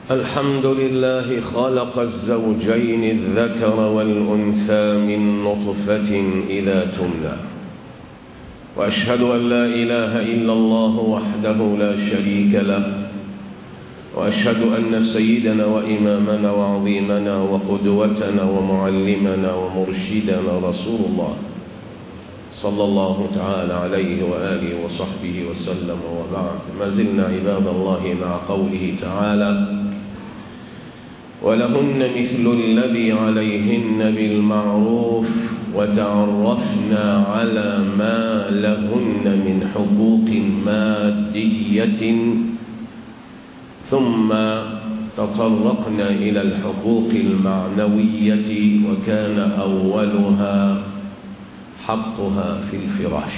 الحمد لله خلق الزوجين الذكر والأنثى من نطفة إذا تمنى، وأشهد أن لا إله إلا الله وحده لا شريك له، وأشهد أن سيدنا وإمامنا وعظيمنا وقدوتنا ومعلمنا ومرشدنا رسول الله صلى الله تعالى عليه وآله وصحبه وسلم. وبعد، ما زلنا عباد الله مع قوله تعالى: ولهن مثل الذي عليهن بالمعروف وتعرفنا على ما لهن من حقوق مادية، ثم تطرقنا إلى الحقوق المعنوية، وكان أولها حقها في الفراش.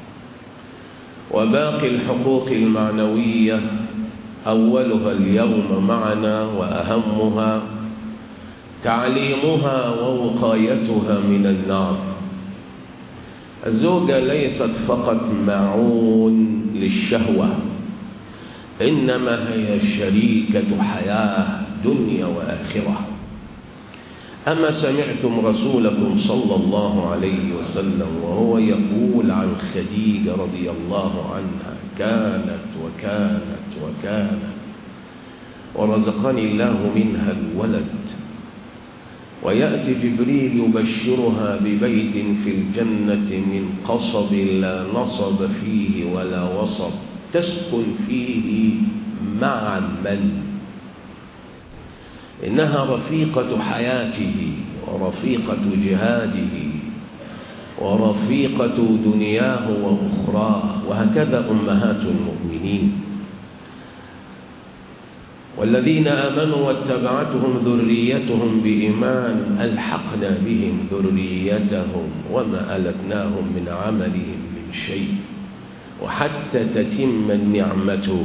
وباقي الحقوق المعنوية أولها اليوم معنا وأهمها تعليمها ووقايتها من النار. الزوجة ليست فقط معون للشهوة، إنما هي شريكة حياة دنيا وآخرة. أما سمعتم رسولكم صلى الله عليه وسلم وهو يقول عن خديجة رضي الله عنها: كانت وكانت وكانت، ورزقني الله منها الولد، ويأتي جبريل يبشرها ببيت في الجنة من قصب لا نصب فيه ولا وصب، تسكن فيه مع من؟ إنها رفيقة حياته ورفيقة جهاده ورفيقة دنياه وأخراه، وهكذا أمهات المؤمنين. والذين آمنوا واتبعتهم ذريتهم بإيمان ألحقنا بهم ذريتهم وما ألتناهم من عملهم من شيء، وحتى تتم النعمة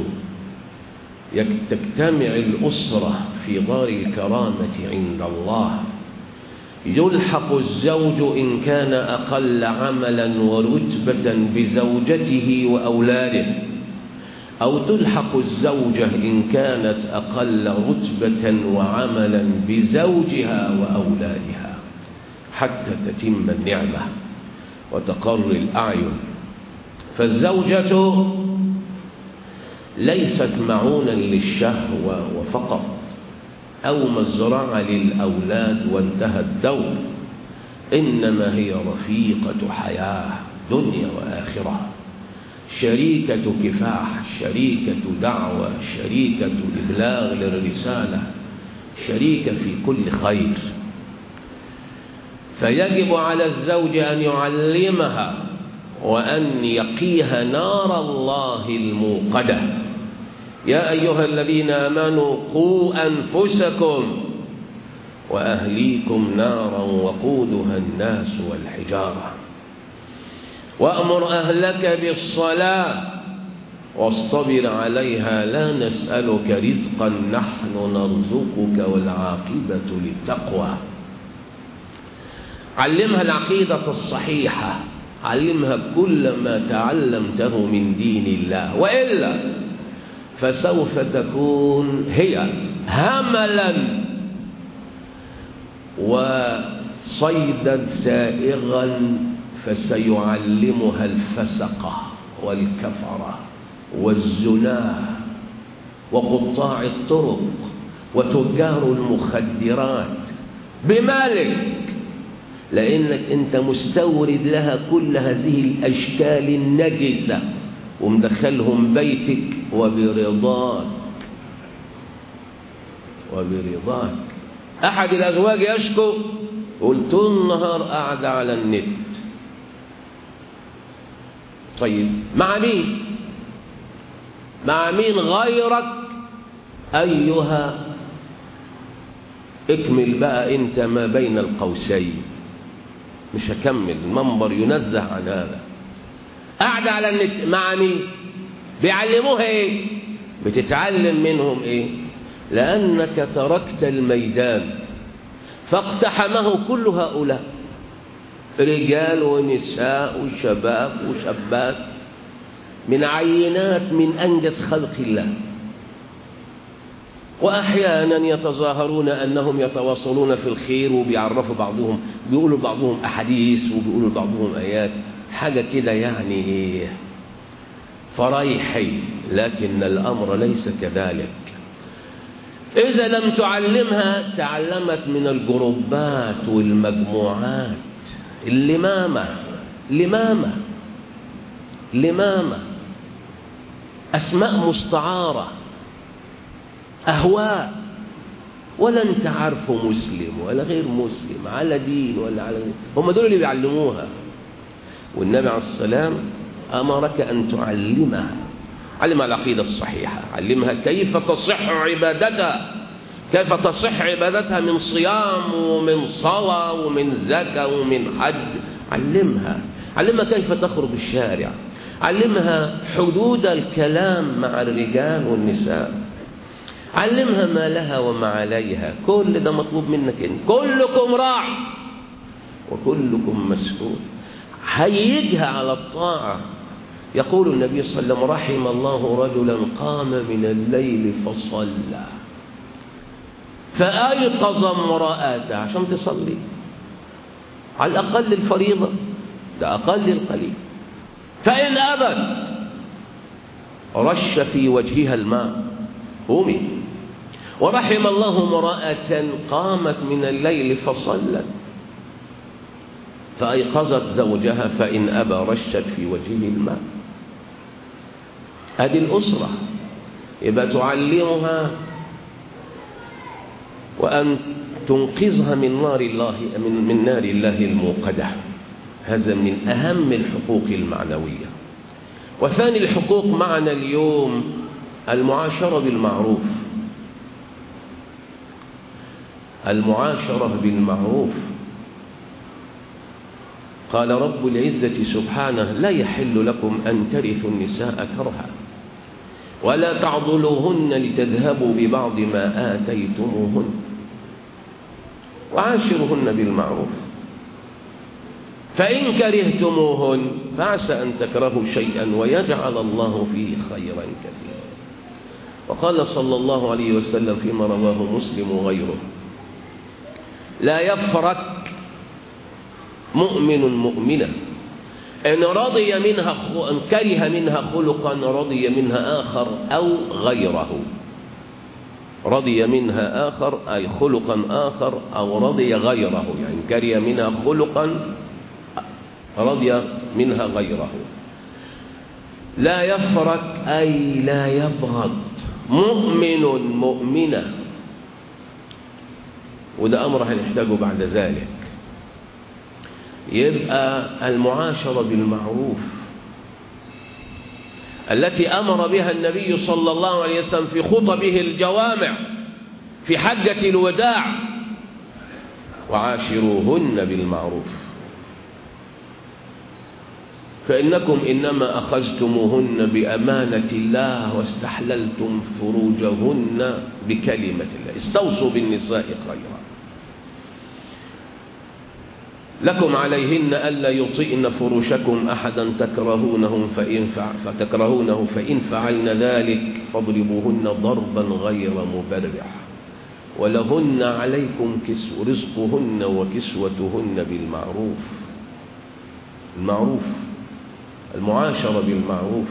تجتمع الأسرة في دار الكرامة عند الله. يلحق الزوج إن كان أقل عملا ورتبة بزوجته وأولاده، أو تلحق الزوجة إن كانت أقل رتبة وعملا بزوجها وأولادها، حتى تتم النعمة وتقر الأعين. فالزوجة ليست معونا للشهوة وفقط، أو مزرعة للأولاد وانتهى الدور، إنما هي رفيقة حياة دنيا وآخرة، شريكة كفاح، شريكة دعوة، شريكة إبلاغ للرسالة، شريكة في كل خير. فيجب على الزوج أن يعلمها وأن يقيها نار الله الموقدة. يا أيها الذين آمنوا قوا أنفسكم وأهليكم نارا وقودها الناس والحجارة، وأمر أهلك بالصلاة واصطبر عليها لا نسألك رزقا نحن نرزقك والعاقبة للتقوى. علمها العقيدة الصحيحة، علمها كل ما تعلمته من دين الله، وإلا فسوف تكون هي هملا وصيدا سائغا، فسيعلمها الفسقة والكفرة والزنا وقطاع الطرق وتجار المخدرات بمالك، لأنك أنت مستورد لها كل هذه الأشكال النجسة ومدخلهم بيتك وبرضاك. أحد الأزواج يشكو، قلت النهار قاعد على النت. طيب مع مين؟ مع مين غيرك أيها؟ اكمل بقى أنت ما بين القوسين، مش هكمل، المنبر ينزه عن هذا. قاعدة على النت مع مين؟ بيعلموها ايه؟ بتتعلم منهم ايه؟ لأنك تركت الميدان فاقتحمه كل هؤلاء، رجال ونساء وشباب وشابات، من عينات من أنجز خلق الله. وأحيانا يتظاهرون أنهم يتواصلون في الخير وبيعرفوا بعضهم، بيقولوا بعضهم أحاديث وبيقولوا بعضهم آيات، حاجة كده يعني فرايحي، لكن الأمر ليس كذلك. إذا لم تعلمها تعلمت من الجروبات والمجموعات. لمامة أسماء مستعارة، أهواء، ولا أنت عارفه مسلم ولا غير مسلم، على دين ولا على دين. هم دول اللي بيعلموها. والنبي عليه السلام أمرك أن تعلمها، علمها العقيدة الصحيحة، علمها كيف تصح عبادتها، كيف تصح عبادتها من صيام ومن صلاة ومن زكاة ومن حج. علمها كيف تخرج الشارع، علمها حدود الكلام مع الرجال والنساء، علمها ما لها وما عليها. كل ده مطلوب منك انت. كلكم راع وكلكم مسؤول. هيجها على الطاعة. يقول النبي صلى الله عليه وسلم: رحم الله رجلا قام من الليل فصلى فأيقظ امرأته عشان تصلي، على الأقل الفريضة، ده أقل القليل. فإن أبت رش في وجهها الماء، قومي. ورحم الله امرأة قامت من الليل فصلت فأيقظت زوجها فإن أبى رشت في وجهه الماء. هذه الأسرة. يبقى تعلمها وأن تنقذها من نار الله الموقدة. هذا من أهم الحقوق المعنوية. وثاني الحقوق معنا اليوم المعاشرة بالمعروف. المعاشرة بالمعروف. قال رب العزة سبحانه: لا يحل لكم أن ترثوا النساء كرها ولا تعضلوهن لتذهبوا ببعض ما آتيتموهن وعاشروهن بالمعروف فإن كرهتموهن فعسى أن تكرهوا شيئا ويجعل الله فيه خيرا كثيرا. وقال صلى الله عليه وسلم فيما رواه مسلم وغيره: لا يفرق مؤمن مؤمنة إن كره منها خلقا رضي منها آخر أو غيره. رضي منها آخر أي خلقا آخر أو رضي غيره، يعني كره منها خلقا رضي منها غيره. لا يفرق أي لا يبغض مؤمن مؤمنة، وده أمر هنحتاجه بعد ذلك. يبقى المعاشرة بالمعروف التي أمر بها النبي صلى الله عليه وسلم في خطبه الجوامع في حجة الوداع: وعاشروهن بالمعروف فإنكم إنما أخذتموهن بأمانة الله واستحللتم فروجهن بكلمة الله. استوصوا بالنساء خيرا. لكم عليهن ألا يطئن فروشكم أحدا تكرهونه فإن فعلن ذلك فاضربوهن ضربا غير مبرح ولهن عليكم رزقهن وكسوتهن بالمعروف. المعروف، المعاشرة بالمعروف.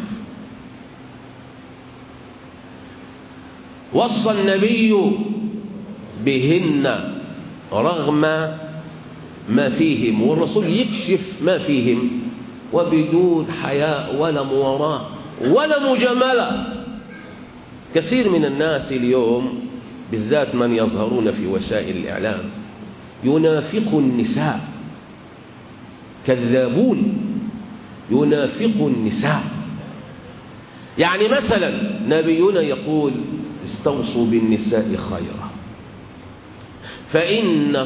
وصى النبي بهن رغم ما فيهم، والرسول يكشف ما فيهم وبدون حياء ولا مواراة ولا مجاملة. كثير من الناس اليوم بالذات من يظهرون في وسائل الإعلام ينافق النساء، كذابون ينافق النساء. يعني مثلا نبينا يقول: استوصوا بالنساء خيرا فإن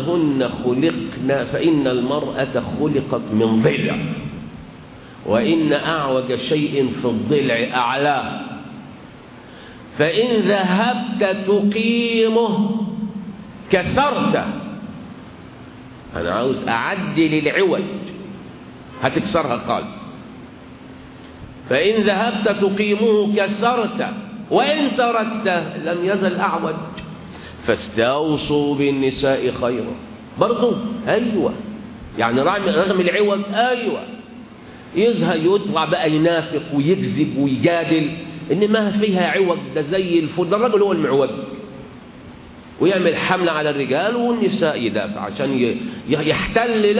المرأة خلقت من ضلع وإن أعوج شيء في الضلع أعلاه فإن ذهبت تقيمه كسرته. أنا عاوز أعدل العوج، هتكسرها خالص. فإن ذهبت تقيمه كسرته وإن تركته لم يزل أعوج. فاستوصوا بالنساء خيرا. برضو أيوة، يعني رغم العوج أيوة، يزهق يطلع بقى ينافق ويكذب ويجادل إن ما فيها عوج، ده زي الفل، ده الرجل هو المعوج، ويعمل حملة على الرجال والنساء يدافع عشان يحتل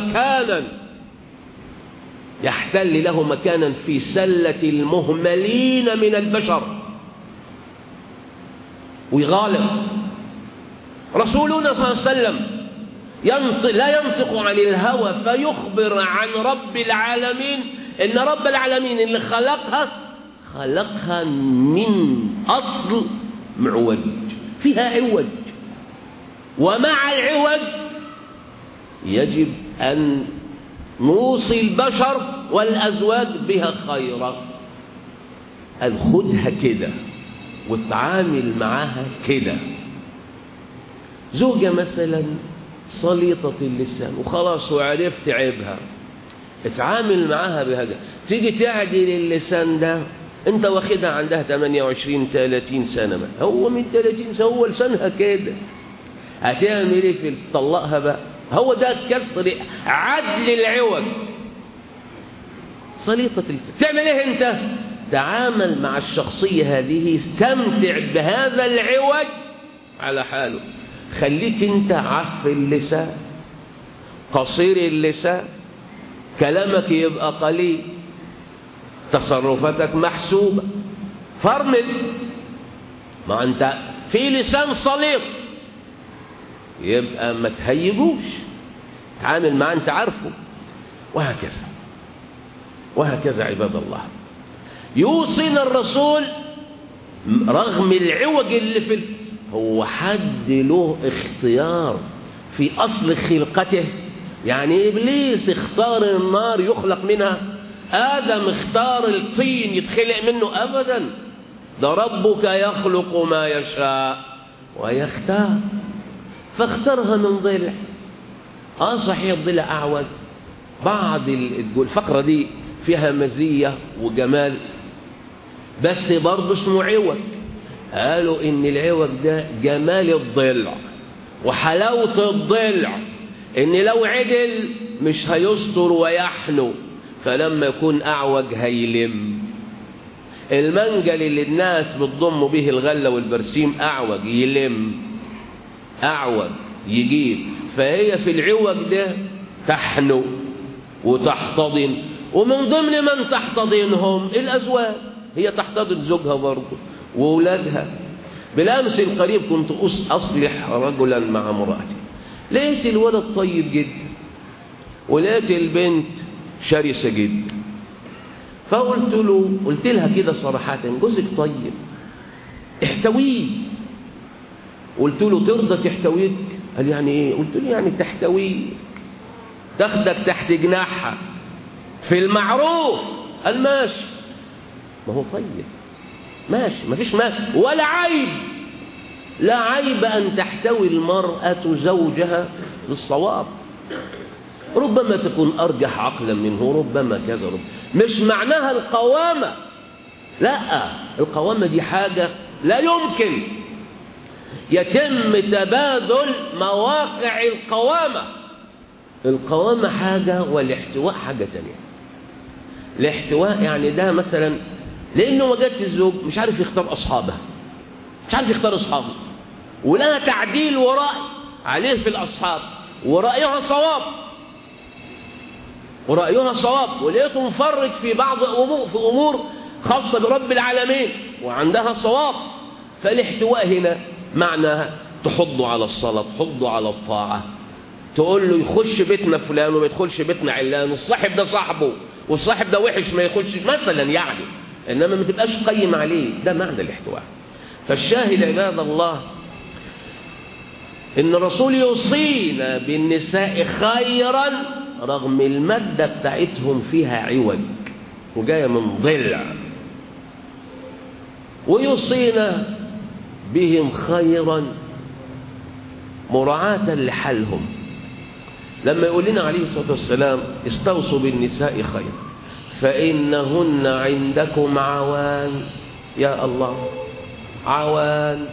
له مكانا في سلة المهملين من البشر ويغالط. رسولنا صلى الله عليه وسلم لا ينطق عن الهوى فيخبر عن رب العالمين إن رب العالمين اللي خلقها من أصل معوج، فيها عوج، ومع العوج يجب أن نوصي البشر والأزواج بها خيرا. أن خدها كده وتعامل معها كده. زوجة مثلا صليطة اللسان وخلاص وعرفت عيبها، اتعامل معها بهذا. تيجي تعدل اللسان ده، انت واخدها عندها 28-30 سنة، هو من 30 سنة هو لسانها كده، هتعمل ايه في تطلقها بقى؟ هو ده كسر عدل العوج. صليطة اللسان تعمل ايه انت؟ تعامل مع الشخصية هذه، استمتع بهذا العوج على حاله. خليك انت عف اللسان، قصير اللسان، كلامك يبقى قليل، تصرفاتك محسوبة، فرمل. ما انت في لسان صليط يبقى ما تهيجوش، تعامل معاه انت عارفه. وهكذا عباد الله. يوصينا الرسول رغم العوج اللي هو حد له اختيار في أصل خلقته. يعني إبليس اختار النار يخلق منها، آدم اختار الطين يتخلق منه؟ أبدا، ده ربك يخلق ما يشاء ويختار، فاختارها من ضلع. صحيح الضلع أعوج، بعض الفقرة دي فيها مزية وجمال، بس برضه اسمه عوج. قالوا إن العوج ده جمال الضلع وحلاوة الضلع، إن لو عدل مش هيستر ويحنو، فلما يكون أعوج هيلم. المنجل اللي الناس بتضم به الغلة والبرسيم أعوج، يلم، أعوج يجيب. فهي في العوج ده تحنو وتحتضن، ومن ضمن من تحتضنهم الأزواج. هي تحتضن زوجها برضه وأولادها. بالأمس القريب كنت أصلح رجلا مع امرأتي، لقيت الولد طيب جدا ولقيت البنت شرسة جدا. قلت لها كده صراحة: جوزك طيب، احتويه. قلت له: ترضى تحتويك؟ قال: يعني ايه؟ قلت له: يعني تحتويك، تاخدك تحت جناحها في المعروف. قال: ماشي. ما هو طيب، ماشي، ما فيش ماشي ولا عيب. لا عيب أن تحتوي المرأة زوجها للصواب، ربما تكون أرجح عقلا منه، ربما كذا، مش معناها القوامة. لا، القوامة دي حاجة لا يمكن يتم تبادل مواقع القوامة. القوامة حاجة والاحتواء حاجة تانية. الاحتواء يعني ده مثلا لأنه وجدت الزوج مش عارف يختار أصحابه، مش عارف يختار أصحابه، ولها تعديل ورأي عليه في الأصحاب، ورأيها صواب، ولقيته مفرط في بعض أمور خاصة برب العالمين وعندها صواب. فالاحتواء هنا معناها تحضه على الصلاة، تحضه على الطاعة، تقول له يخش بيتنا فلان وما يدخلش بيتنا علان، والصاحب ده صاحبه والصاحب ده وحش ما يخش مثلا، يعني إنما ما تبقاش قيم عليه. ده معنى الاحتواء. فالشاهد عباد الله إن الرسول يوصينا بالنساء خيرا رغم المادة بتاعتهم فيها عوج وجاية من ضلع، ويوصينا بهم خيرا مراعاة لحالهم. لما يقول لنا عليه الصلاة والسلام: استوصوا بالنساء خيرا فإنهن عندكم عوان. يا الله، عوان،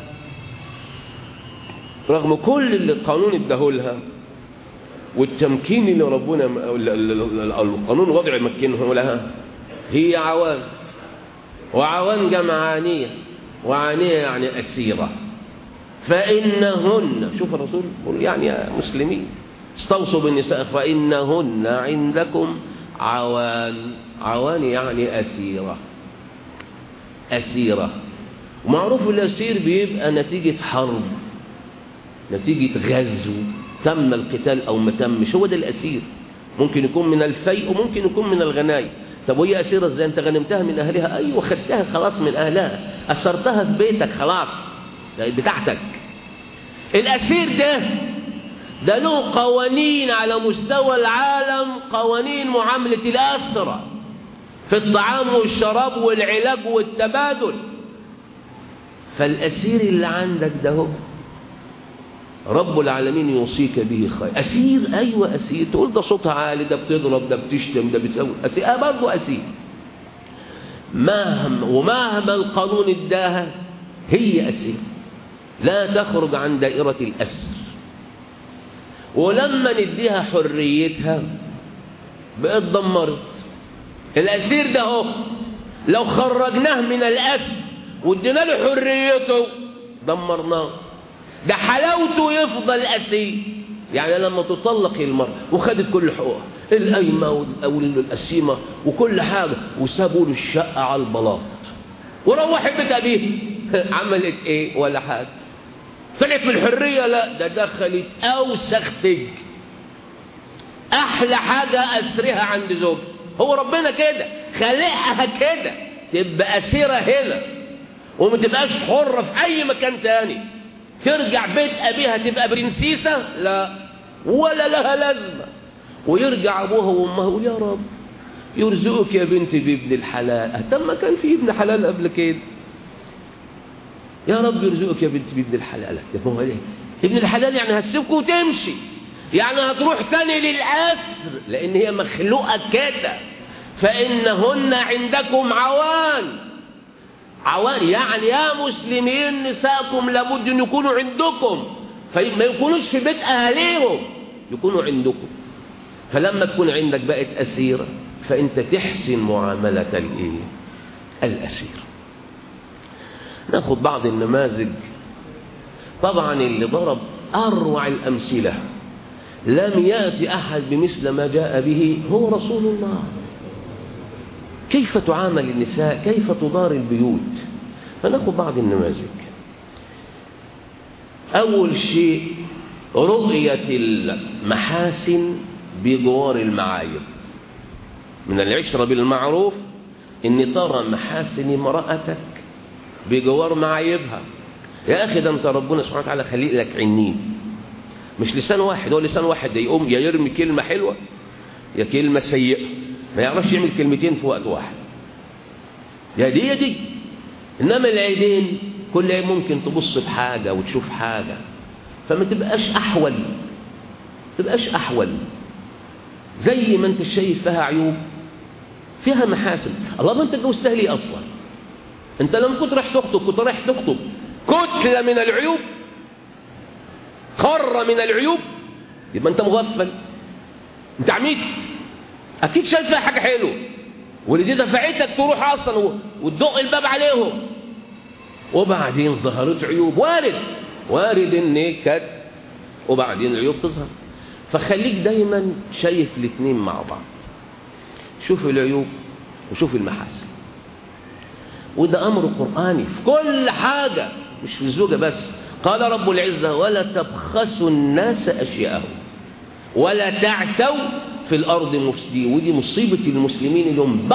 رغم كل اللي القانون اداهولها والتمكين اللي ربنا القانون الوضع يمكنه لها، هي عوان. وعوان جمع عانية، وعانية يعني أسيرة. فإنهن، شوف الرسول يقول يعني يا مسلمين استوصوا بالنساء فإنهن عندكم عوان. عوان يعني أسيرة، أسيرة. ومعروف الأسير بيبقى نتيجة حرب، نتيجة غزو، تم القتال أو ما تمش، هو ده الأسير. ممكن يكون من الفيء وممكن يكون من الغنايم. طب وهي أسيرة ازاي؟ أنت غنمتها من أهلها، أيوة خدتها خلاص من أهلها، أسرتها في بيتك خلاص بتاعتك. الأسير ده له قوانين على مستوى العالم، قوانين معاملة الأسرى في الطعام والشراب والعلاج والتبادل. فالأسير اللي عندك ده هو رب العالمين يوصيك به خير. أسير، أيوة أسير. تقول ده صوتها عالي، ده بتضرب، ده بتشتم، ده بتسوي، أسير. برضه أسير. ومهما القانون اداها هي أسير، لا تخرج عن دائرة الأسر. ولما نديها حريتها بقت دمرت. الأسير ده هو لو خرجناه من الأسر وادينا له حريته دمرناه. ده حلاوته يفضل أسير. يعني لما تطلق المرأة وخدت كل حقوقها، القايمة والقسيمة وكل حاجة، وسابوا له الشقة على البلاط وروحت بيت أبيه، عملت إيه؟ ولا حاجة. طلعت من الحرية؟ لا، ده دخلت أوسخ سجن. أحلى حاجة أسرها عند زوجها. هو ربنا كده خلقها كده، تبقى أسيرة هنا وما تبقاش حرة في أي مكان تاني. ترجع بيت أبيها تبقى برنسيسة؟ لا، ولا لها لازمة. ويرجع أبوها وأمها يقول يا رب يرزقك يا بنتي بابن الحلال. أهتم ما كان في ابن حلال قبل كده. يا رب يرزقك يا بنتي بابن الحلال. هو ليه ابن الحلال؟ يعني هتسيبك وتمشي، يعني هتروح تاني للأسر، لأن هي مخلوقة كده. فإنهن عندكم عوان. عوان يعني يا مسلمين نساءكم لابد أن يكونوا عندكم، فما يكونوش في بيت أهليهم، يكونوا عندكم. فلما تكون عندك بقت أسيرة، فأنت تحسن معاملة الأسير. ناخذ بعض النماذج. طبعا اللي ضرب أروع الأمثلة، لم يأتي أحد بمثل ما جاء به، هو رسول الله. كيف تعامل النساء، كيف تدار البيوت. فناخذ بعض النماذج. أول شيء رؤية المحاسن بجوار المعايب. من العشرة بالمعروف إن ترى محاسن امرأتك بجوار معايبها. يا أخي ده أنت ربنا سبحانه وتعالى خليق لك عينين، مش لسان واحد. هو لسان واحد ده يقوم يا يرمي كلمة حلوة يا كلمة سيئة، ما يعرفش يعمل كلمتين في وقت واحد. يا دي يا دي. إنما العينين كل عين ممكن تبص بحاجة وتشوف حاجة، فما تبقاش أحول، تبقاش أحول. زي ما أنت شايف فيها عيوب فيها محاسن. الله، ما أنت اتجوزتها ليه أصلا؟ أنت لما كنت رايح تخطب كنت رايح تخطب كتلة من العيوب، قارة من العيوب، يبقى أنت مغفل، أنت عميت. أكيد شايف فيها حاجة حلوة، واللي دفعتك تروح أصلا وتدق الباب عليهم، وبعدين ظهرت عيوب. وارد إن كد وبعدين العيوب تظهر. فخليك دايما شايف الاثنين مع بعض، شوف العيوب وشوف المحاسن. وده أمر قرآني في كل حاجة، مش في الزوجة بس. قال رب العزة ولا تبخسوا الناس أشياءهم ولا تعتوا في الأرض مفسدين. ودي مصيبة المسلمين اليوم،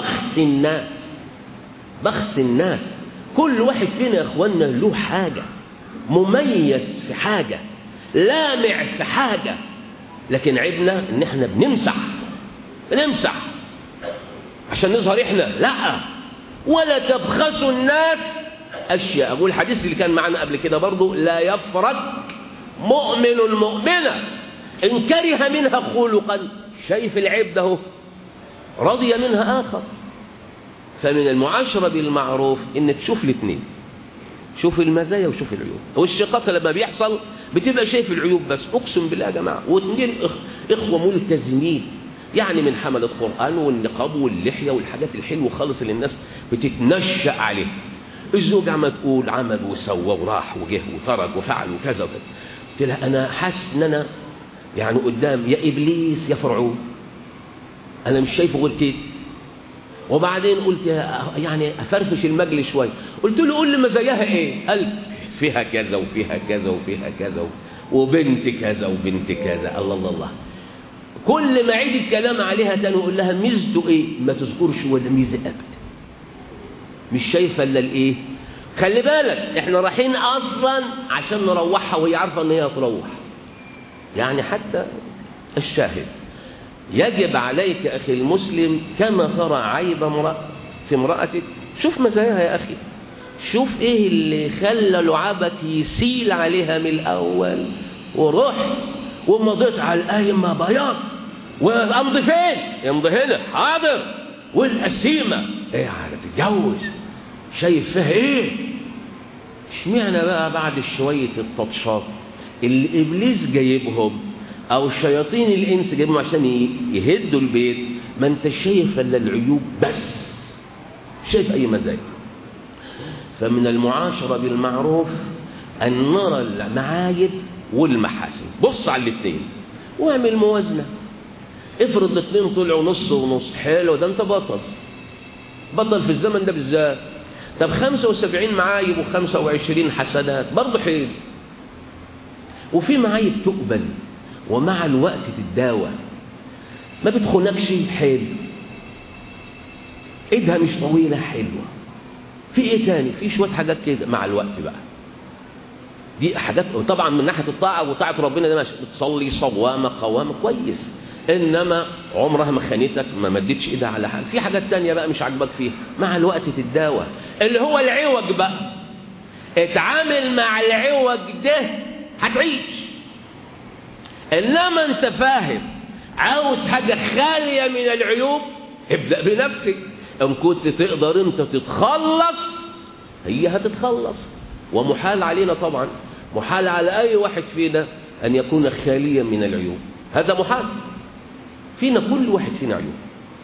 بخس الناس. كل واحد فينا يا أخوانا له حاجة، مميز في حاجة، لامع في حاجة، لكن عيبنا إن احنا بنمسح عشان نظهر احنا. لا، ولا تبخسوا الناس أشياء. أقول الحديث اللي كان معنا قبل كده برضو، لا يفرق مؤمن مؤمنة إن كره منها خلقا. شايف العيب ده رضي منها آخر. فمن المعاشرة بالمعروف إن تشوف الاثنين، شوف المزايا وشوف العيوب. والشقاق لما بيحصل بتبقى شايف العيوب بس. اقسم بالله يا جماعه، واثنين اخوه ملتزمين يعني من حمل القرآن والنقاب واللحية والحاجات الحلوة خالص اللي الناس بتتنشأ عليه. الزوج عم تقول عمل وسوى وراح وجه وترك وفعل وكذا وكذا. قلت لها أنا حاسس إن أنا يعني قدام يا إبليس يا فرعون، أنا مش شايفه غير كده. وبعدين قلت يعني أفرفش المجلس شوية، قلت له قول لي مزاياها إيه؟ قال فيها كذا وفيها كذا وفيها كذا وبنت كذا وبنت كذا. الله الله الله. كل ما عيد الكلام عليها تاني وقول لها ميزته ايه؟ ما تذكرش ولا ميزه ابدا. مش شايفه الا الايه؟ خلي بالك احنا رايحين اصلا عشان نروحها وهي عارفه ان هي هتروح. يعني حتى الشاهد، يجب عليك اخي المسلم كما ترى عيب امرأة في امرأتك شوف مزاياها يا اخي. شوف ايه اللي خلى لعابك يسيل عليها من الاول وروح ومضيت على القايمة بياض وامضي فين؟ يمضي هنا. حاضر. والقسيمة ايه على تتجوز؟ شايف فيها ايه؟ اشمعنى بقى بعد شوية التطشات اللي ابليس جايبهم او شياطين الانس جايبهم عشان يهدوا البيت، ما انت شايف الا العيوب بس، شايف اي مزايا. فمن المعاشرة بالمعروف ان نرى المعايب والمحاسن. بص على الاثنين واعمل موازنة. افرض الاثنين طلعوا نص ونص، حلو، ده انت بطل في الزمن ده بالذات. طب 75 معايب و25 حسنات برضه حلو. وفي معايب تقبل ومع الوقت تتداوى، ما بتخونكش، حلو، ايدها مش طويلة، حلوة. في ايه تاني؟ في شوية حاجات كده مع الوقت بقى. دي حاجات طبعا من ناحية الطاعة وطاعة ربنا ده ماشي، بتصلي صوامة قوامة كويس، انما عمرها ما خانتك، ما مدتش ايدها على حال. في حاجات تانية بقى مش عاجبك فيها، مع الوقت تتداوى. اللي هو العوج بقى، اتعامل مع العوج ده هتعيش. انما انت فاهم عاوز حاجة خالية من العيوب، ابدأ بنفسك. ان كنت تقدر انت تتخلص هي هتتخلص. ومحال علينا طبعا، محال على اي واحد فينا ان يكون خاليا من العيوب، هذا محال فينا، كل واحد فينا عيوب.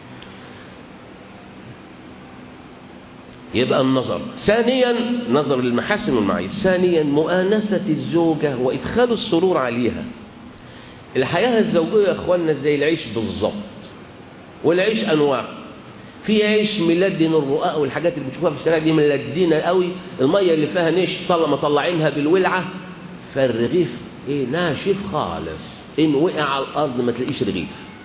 يبقى النظر. ثانيا نظر للمحاسن والمعايب. ثانيا مؤانسة الزوجة وإدخال السرور عليها. الحياة الزوجية يا اخواننا زي العيش بالظبط. والعيش انواع، في عيش ملدن الرقاق والحاجات اللي بتشوفها في الشارع دي ملدينه قوي، الميه اللي فيها نش مطلعينها بالولعه، فالرغيف ايه ناشف خالص، ان وقع على الارض ما تلاقيش رغيف.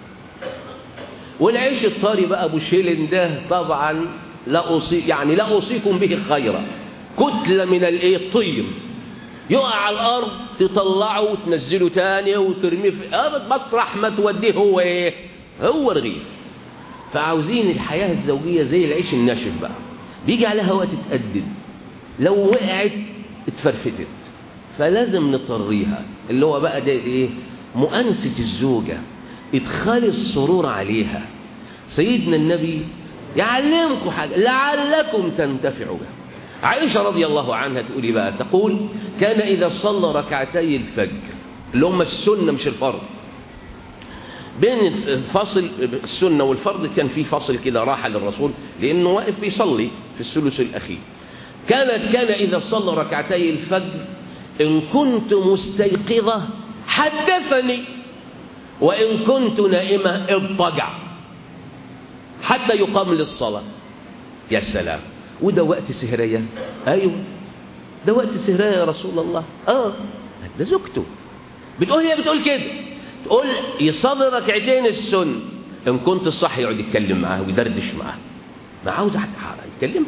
والعيش الطري بقى ابو شيلن ده طبعا لا اوصيكم به خيرا، كتله من الطين يقع على الارض تطلعه وتنزله تاني وترميه في مطرح ما توديه هو ايه؟ هو رغيف. فعاوزين الحياة الزوجية زي العيش الناشف بقى، بيجي عليها وقت تتقدد، لو وقعت اتفرفتت، فلازم نطريها. اللي هو بقى ده ايه؟ مؤانسة الزوجة، ادخال السرور عليها. سيدنا النبي يعلمكم حاجة لعلكم تنتفعوا بها. عائشة رضي الله عنها تقولي بقى، تقول كان إذا صلى ركعتي الفجر اللي هم السنة مش الفرض، بين الفاصل السنة والفرض كان في فاصل كده راحة للرسول لأنه واقف بيصلي في الثلث الأخير. كان إذا صلى ركعتي الفجر إن كنت مستيقظة حدثني وإن كنت نائمة اضطجع حتى يقام للصلاة. يا سلام، وده وقت سهرية؟ أيوه ده وقت سهرية يا رسول الله. ده زوجته هي بتقول كده، تقول يصلي ركعتين السن، إن كنت الصح يقعد يتكلم معاه ويدردش معاه، ما عاوز يتكلم.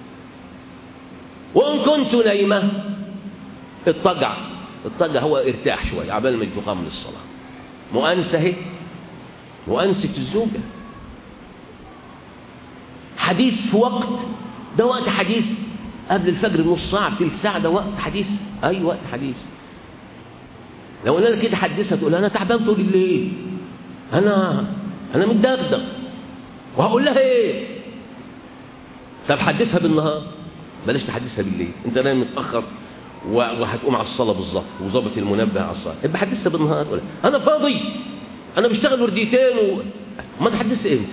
وإن كنت نايمة اضطجع هو ارتاح شوية عبال ما يقام للصلاة. مؤانسة هي مؤانسة الزوجة. حديث في وقت، ده وقت حديث قبل الفجر بنص ساعة بثلث ساعة، ده وقت حديث. أي وقت حديث. لو انا كده حدثها تقول انا تعبان طول الليل، انا متدغدغ، وهقول لها ايه؟ طب حدثها بالنهار، بلاش تحدثها بالليل، انت نايم متاخر وهتقوم على الصلاه بالظبط وظابط المنبه على الصلاه، ابقى حدثها بالنهار. ولا انا فاضي، انا بشتغل ورديتين ما تحدثها امتى؟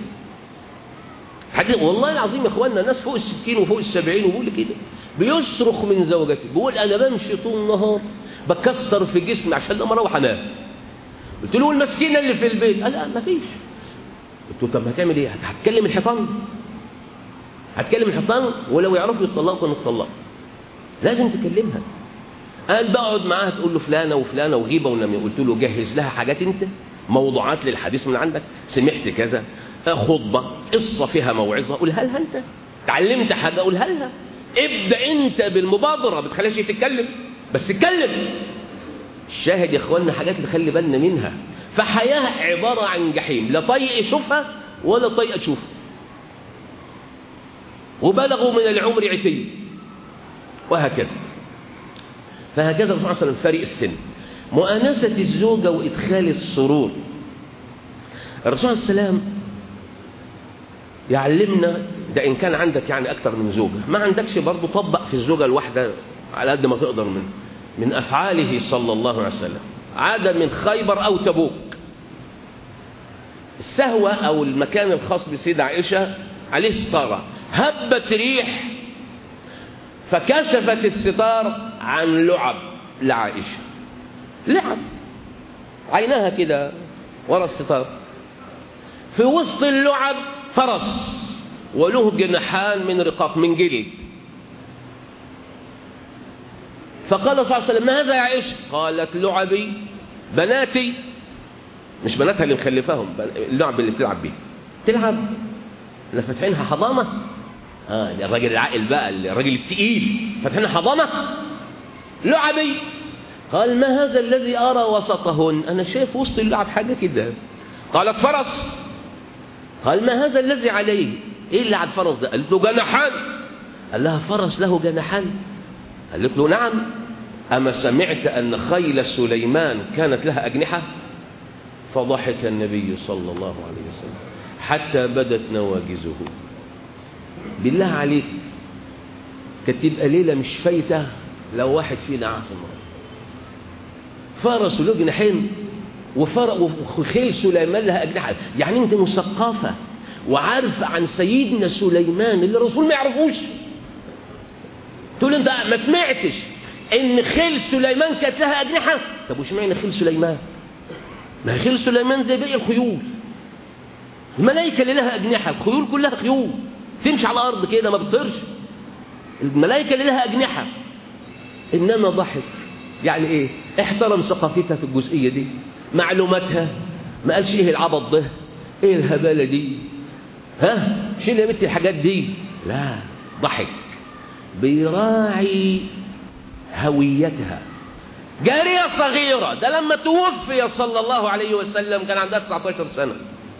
والله العظيم يا اخواننا ناس فوق ال60 وفوق ال70 وبيقول كده، بيصرخ من زوجته، بيقول انا بمشي طول النهار بكسر في جسمي عشان لما اروح انام. قلت له المسكينه اللي في البيت، قال لا مفيش. قلت له طب هتعمل ايه؟ هتكلم الحيطان؟ هتكلم الحيطان؟ ولو يعرفوا يتطلقوا كانوا اتطلقوا. لازم تكلمها. قال بقعد معاها تقول له فلانه وفلانه وغيبه ونميمه. قلت له جهز لها حاجات انت، موضوعات للحديث من عندك، سمعت كذا، خطبه، قصه فيها موعظه قولها لها انت، تعلمت حاجه قولها لها. ابدا انت بالمبادره، ما بتخليهاش تتكلم بس اتكلم. الشاهد يا اخواننا حاجات نخلي بالنا منها. فحياه عباره عن جحيم، لا طيق يشوفها ولا طيق تشوفها. وبلغوا من العمر عتي وهكذا. فهكذا الرسول صلى الله عليه وسلم فارق السن، مؤانسة الزوجة وإدخال السرور. الرسول صلى الله عليه وسلم يعلمنا ده إن كان عندك يعني أكتر من زوجة، ما عندكش برضو طبق في الزوجة الواحدة على قد ما تقدر من أفعاله صلى الله عليه وسلم. عاد من خيبر أو تبوك، السهوة أو المكان الخاص بسيدة عائشة عليه ستارة، هبت ريح فكشفت الستار عن لعب لعائشة، لعب عينها كده ورا الستار. في وسط اللعب فرس وله جناحان من رقاق من جلد. فقال صلى الله عليه وسلم ما هذا يا عائشة؟ قالت لعبي، بناتي، مش بناتها اللي مخلفاهم، اللعب اللي بتلعب بيه. تلعب لا فاتحينها حضانة؟ الراجل العاقل بقى، الراجل التقيل، فاتحينها حضانة؟ لعبي. قال ما هذا الذي أرى وسطهن؟ أنا شايف وسط اللعب حاجة كده. قالت فرس. قال ما هذا الذي عليه؟ إيه اللي على الفرس ده؟ قالت له جناحان. قال لها فرس له جناحان؟ قالت له نعم. أما سمعت أن خيل سليمان كانت لها أجنحة؟ فضحك النبي صلى الله عليه وسلم حتى بدت نواجزه. بالله عليك كانت تبقى ليلة مش فايتة لو واحد فينا عاصم فرس له جناحين وخيل سليمان لها أجنحة. يعني أنت مثقفة وعارفة عن سيدنا سليمان اللي الرسول ما يعرفوش، تقول أنت ما سمعتش إن خيل سليمان كانت لها أجنحة؟ طب وش معنى خيل سليمان؟ ما هي خيل سليمان زي باقي الخيول، الملائكة اللي لها أجنحة، الخيول كلها خيول تمشي على الأرض كده ما بتطيرش، الملائكة اللي لها أجنحة. إنما ضحك. يعني إيه؟ احترم ثقافتها في الجزئية دي، معلوماتها، ما قالش إيه العبط ده، إيه الهبالة دي، شيل يا بنتي الحاجات دي. لا، ضحك، بيراعي هويتها. جارية صغيرة، ده لما توفي صلى الله عليه وسلم كان عندها 19 سنة.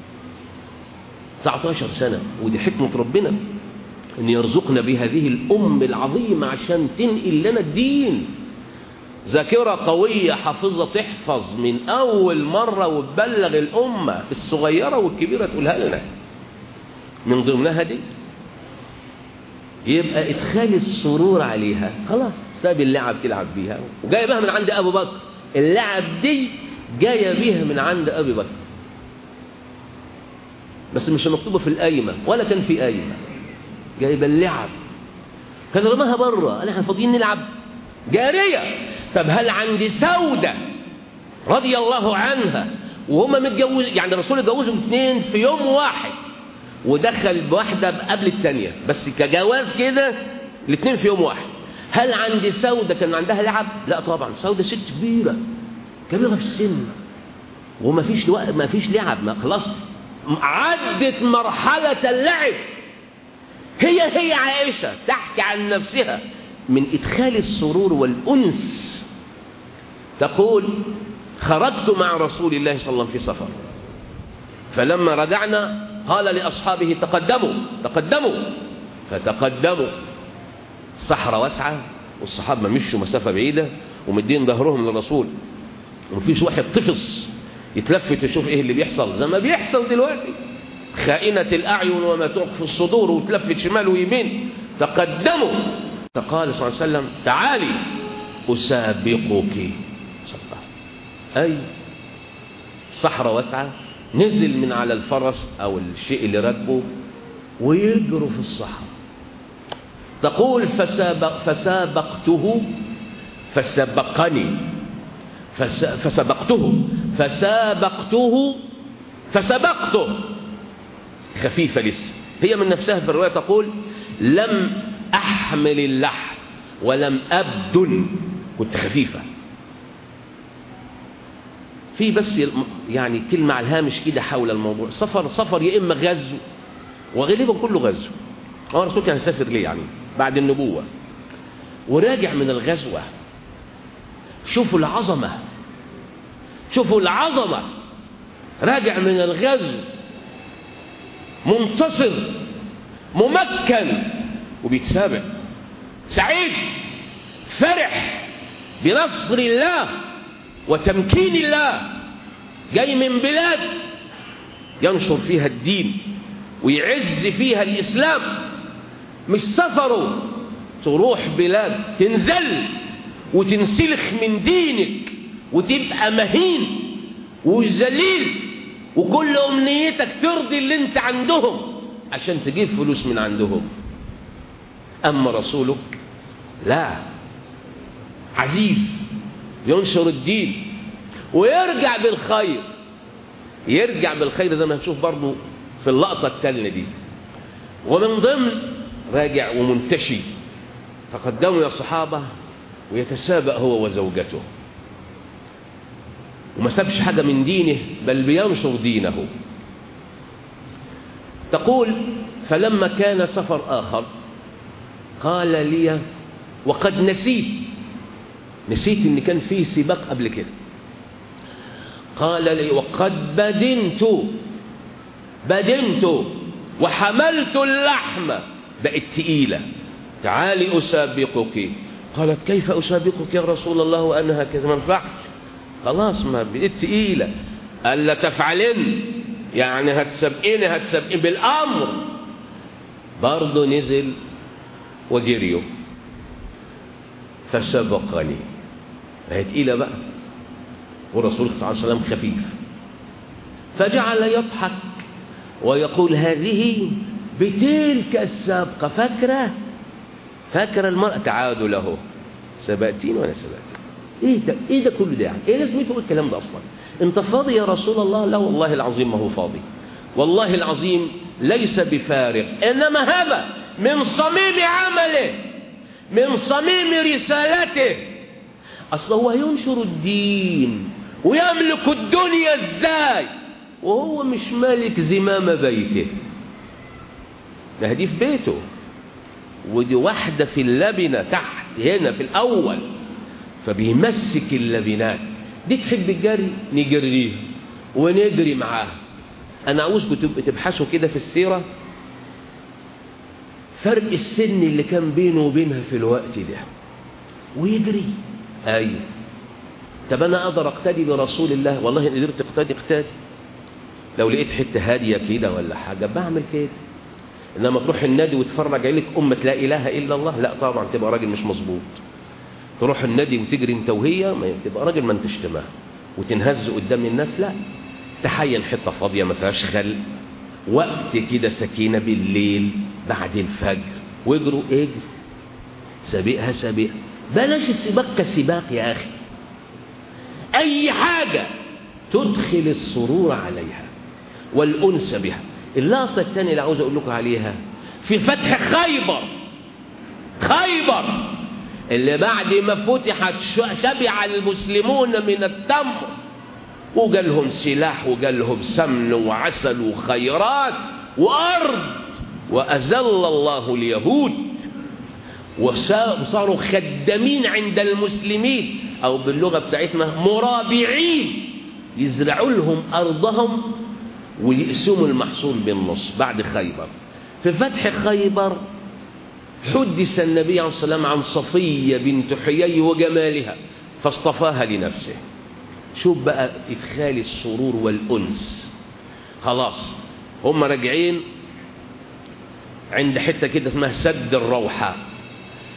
19 سنة، ودي حكمة ربنا أن يرزقنا بهذه الأم العظيمة عشان تنقل لنا الدين. ذاكرة قوية، حافظة، تحفظ من أول مرة وتبلغ الأمة الصغيرة والكبيرة تقولها لنا، من ضمنها دي. يبقى إدخال السرور عليها، خلاص ساب اللعب تلعب بيها وجاية بها من عند أبو بكر. اللعب دي جاية بيها من عند أبي بكر، بس مش مكتوبة في القايمة ولا كان في قايمة. جايبة اللعب، كان رماها بره، قال احنا فاضيين نلعب. جارية. طب هل عند سودة رضي الله عنها وهما متجوز، يعني الرسول اتجوزهم 2 في يوم واحد ودخل بواحدة قبل الثانية، بس كجواز كده الاثنين في يوم واحد. هل عند سودة كان عندها لعب؟ لا طبعا، سودة ست كبيرة كبيرة في السن وما فيش وقت، ما فيش لعب، ما خلاص عدت مرحلة اللعب. هي عائشة تحكي عن نفسها من إدخال السرور والأنس، تقول خرجت مع رسول الله صلى الله عليه وسلم في سفر، فلما رجعنا قال لأصحابه تقدموا فتقدموا. الصحراء واسعة والصحابة مشوا مسافة بعيدة ومدين ظهرهم للرسول، ومفيش واحد طفص يتلفت يشوف ايه اللي بيحصل زي ما بيحصل دلوقتي، خائنة الأعين وما تخفي الصدور، وتلفت شمال ويمين. تقدموا فقال صلى الله عليه وسلم تعالي أسابقك. أي الصحراء واسعة، نزل من على الفرس أو الشيء اللي ركبه ويجروا في الصحراء. تقول فسابقته فسبقني فسبقته خفيفة لسه هي من نفسها. في الرواية تقول لم أحمل اللحم ولم أبدل، كنت خفيفة. في بس يعني كلمة على الهامش كده حول الموضوع. سفر يا إما غزو، وغالبا كله غزو. الرسول كان يسافر ليه يعني بعد النبوة وراجع من الغزوة. شوفوا العظمة، راجع من الغزو منتصر ممكن وبيتسابق، سعيد فرح بنصر الله وتمكين الله، جاي من بلاد ينشر فيها الدين ويعز فيها الإسلام. مش سفره تروح بلاد تنزل وتنسلخ من دينك وتبقى مهين وذليل وكل أمنيتك ترضي اللي انت عندهم عشان تجيب فلوس من عندهم. أما رسولك لا، عزيز ينشر الدين ويرجع بالخير. زي ما هنشوف برضو في اللقطة التالية دي. ومن ضمن راجع ومنتشي، تقدموا يا صحابة ويتسابق هو وزوجته، وما سابش حاجة من دينه بل بينشر دينه. تقول فلما كان سفر آخر قال لي وقد نسيت ان كان فيه سباق قبل كده. قال لي وقد بدنت وحملت اللحم، بقت تقيلة. تعالي أسابقك. قالت كيف أسابقك يا رسول الله وأنا هكذا؟ ما ينفعش، خلاص ما بقت تقيلة. قال لا تفعلن، يعني هتسابقيني بالأمر. برضه نزل وجريوا فسبقني، هي تقيلة بقى، والرسول صلى الله عليه وسلم خفيف. فجعل يضحك ويقول هذه بتلك السابقة، فاكرة المرأة. تعادوا له، سبقتين وأنا سبقتين. ايه ده كله ده يعني؟ ايه لازم تقول الكلام ده اصلا؟ انت فاضي يا رسول الله؟ لا والله العظيم ما هو فاضي، والله العظيم ليس بفارغ، انما هذا من صميم عمله، من صميم رسالته. اصلا هو ينشر الدين ويملك الدنيا ازاي وهو مش مالك زمام بيته؟ ده دي في بيته، ودي واحدة في اللبنة تحت هنا في الأول، فبيمسك اللبنات دي. تحب الجري نجريها ونجري معاها. أنا عاوزكم تبحثوا كده في السيرة فرق السن اللي كان بينه وبينها في الوقت ده ويجري. أيوه، طب أنا أقدر أقتدي برسول الله؟ والله إن قدرت أقتدي. لو لقيت حتة هادية كده ولا حاجة بعمل كده. إنما تروح النادي وتفرج عليك أمة لا إله إلا الله، لا طبعا تبقى راجل مش مظبوط. تروح النادي وتجري انت وهي، ما تبقى راجل ما انتش تمام وتنهز قدام الناس. لا، تحين حته فاضيه ما فيهاش خلق، وقت كده سكينه بالليل بعد الفجر، واجروا سابقها. بلاش السباق كسباق يا اخي، اي حاجه تدخل السرور عليها والانس بها. اللقطه الثانيه اللي عاوز اقول لكم عليها في فتح خيبر اللي بعد ما فتحت شبع المسلمون من التمر، وجالهم سلاح وجالهم سمن وعسل وخيرات وأرض، وأذل الله اليهود وصاروا خدامين عند المسلمين، أو باللغة بتاعتنا مرابعين، يزرعوا لهم أرضهم ويقسموا المحصول بالنص. بعد خيبر، في فتح خيبر حدث النبي عليه الصلاة والسلام عن صفية بنت حيي وجمالها فاصطفاها لنفسه. شوف بقى إدخال السرور والأنس. خلاص هم راجعين عند حتة كده اسمها سد الروحة،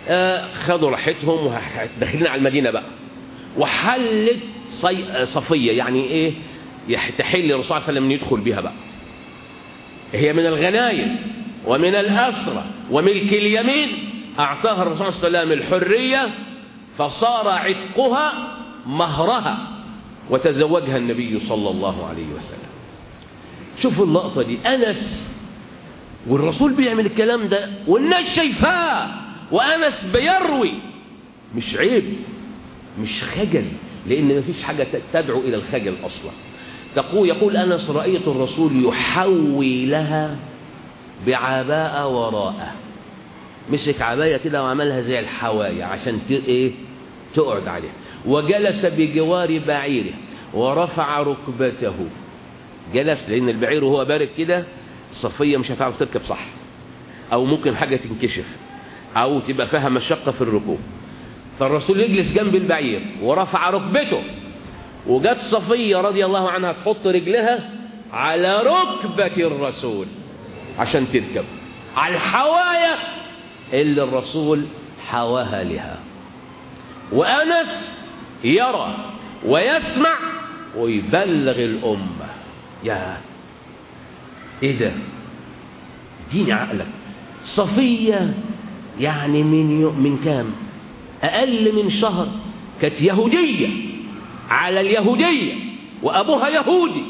خدوا راحتهم وداخلين على المدينة بقى. وحلت صفية، يعني ايه تحل الرسول صلى الله عليه وسلم يدخل بها بقى. هي من الغنايم ومن الأسرى وملك اليمين، أعطاها الرسول صلى الله عليه وسلم الحرية، فصار عتقها مهرها، وتزوجها النبي صلى الله عليه وسلم. شوفوا اللقطة دي، أنس والرسول بيعمل الكلام ده والناس شايفاه، وأنس بيروي. مش عيب، مش خجل، لأن مفيش حاجة تدعو إلى الخجل أصلا. يقول أنس: رأيت الرسول يحوي لها بعباءة وراءه، مسك عباية كده وعملها زي الحواية عشان تقعد عليها، وجلس بجوار بعيره ورفع ركبته. جلس لأن البعير وهو بارك كده صفية مش هتعرف تركب صح، أو ممكن حاجة تنكشف أو تبقى فيها مشقة في الركوب، فالرسول يجلس جنب البعير ورفع ركبته، وجت صفية رضي الله عنها تحط رجلها على ركبة الرسول عشان تركب على الحواية اللي الرسول حواها لها. وأنس يرى ويسمع ويبلغ الأمة. يا إيه ده؟ دين عقلك. صفية يعني من كام؟ أقل من شهر كانت يهودية على اليهودية، وأبوها يهودي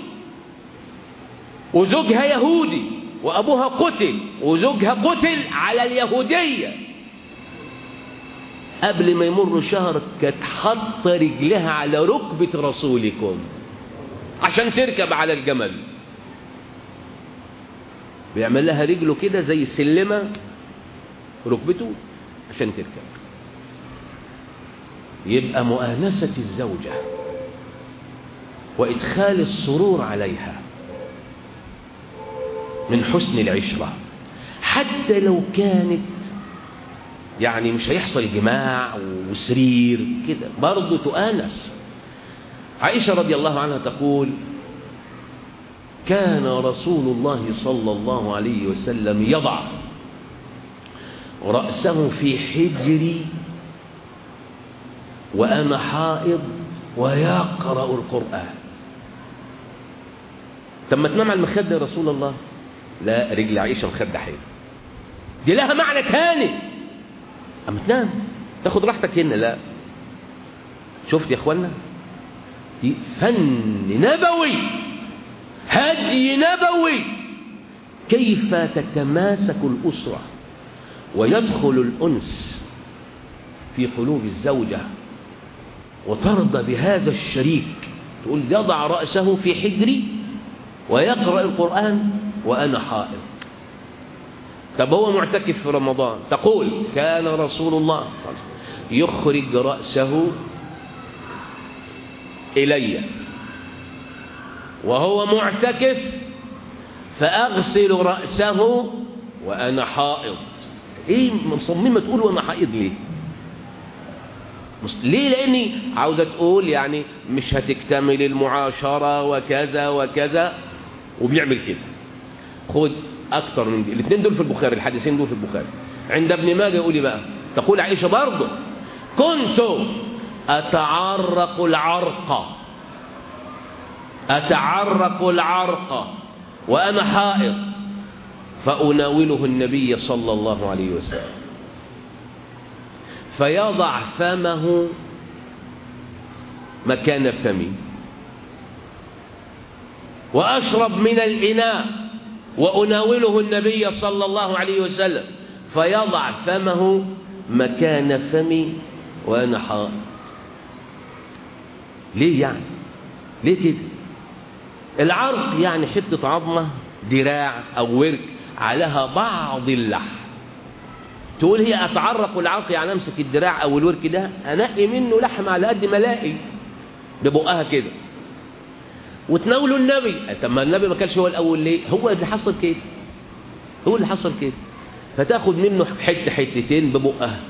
وزوجها يهودي، وأبوها قتل وزوجها قتل على اليهودية. قبل ما يمر شهر كانت حط رجلها على ركبة رسولكم عشان تركب على الجمل. بيعمل لها رجله كده زي السلمة ركبته عشان تركب. يبقى مؤانسة الزوجة وإدخال السرور عليها من حسن العشرة، حتى لو كانت يعني مش هيحصل جماع وسرير كده، برضو تؤانس. عائشة رضي الله عنها تقول: كان رسول الله صلى الله عليه وسلم يضع رأسه في حجري وأنا حائض ويقرأ القرآن. طب ما تنام على المخدة يا رسول الله؟ لا، رجل عائشة مخدة حلو، دي لها معنى تاني. أما تنام تاخد راحتك هنا، لا. شفت يا اخوانا؟ دي فن نبوي، هدي نبوي، كيف تتماسك الأسرة ويدخل الأنس في قلوب الزوجة وترضى بهذا الشريك. تقول: يضع رأسه في حجري ويقرأ القرآن وأنا حائض. طب هو معتكف في رمضان، تقول: كان رسول الله يخرج رأسه إلي وهو معتكف فأغسل رأسه وأنا حائض. إيه مصممة تقول وأنا حائض ليه؟ ليه؟ لأني عاوزة تقول يعني مش هتكتمل المعاشرة وكذا وكذا، وبيعمل كده. خد أكتر من دي، الاثنين دول في البخاري، الحديثين دول في البخاري. عند ابن ماجه يقول لي بقى، تقول عائشة برضه: كنت أتعرق العرق وأنا حائض فأناوله النبي صلى الله عليه وسلم فيضع فمه مكان فمي وأشرب من الإناء وأناوله النبي صلى الله عليه وسلم فيضع فمه مكان فمي وأنا حائض. ليه يعني؟ ليه كده؟ العرق يعني حتة عظمة، دراع أو ورك عليها بعض اللحم. تقول هي أتعرق العرق يعني أمسك الدراع أو الورك ده أنقي منه لحم على قد ما الاقي ببقها كده وتناوله النبي. طب ما النبي ما كانش هو الأول ليه؟ هو اللي حصل كده، فتاخد منه حتتين ببقها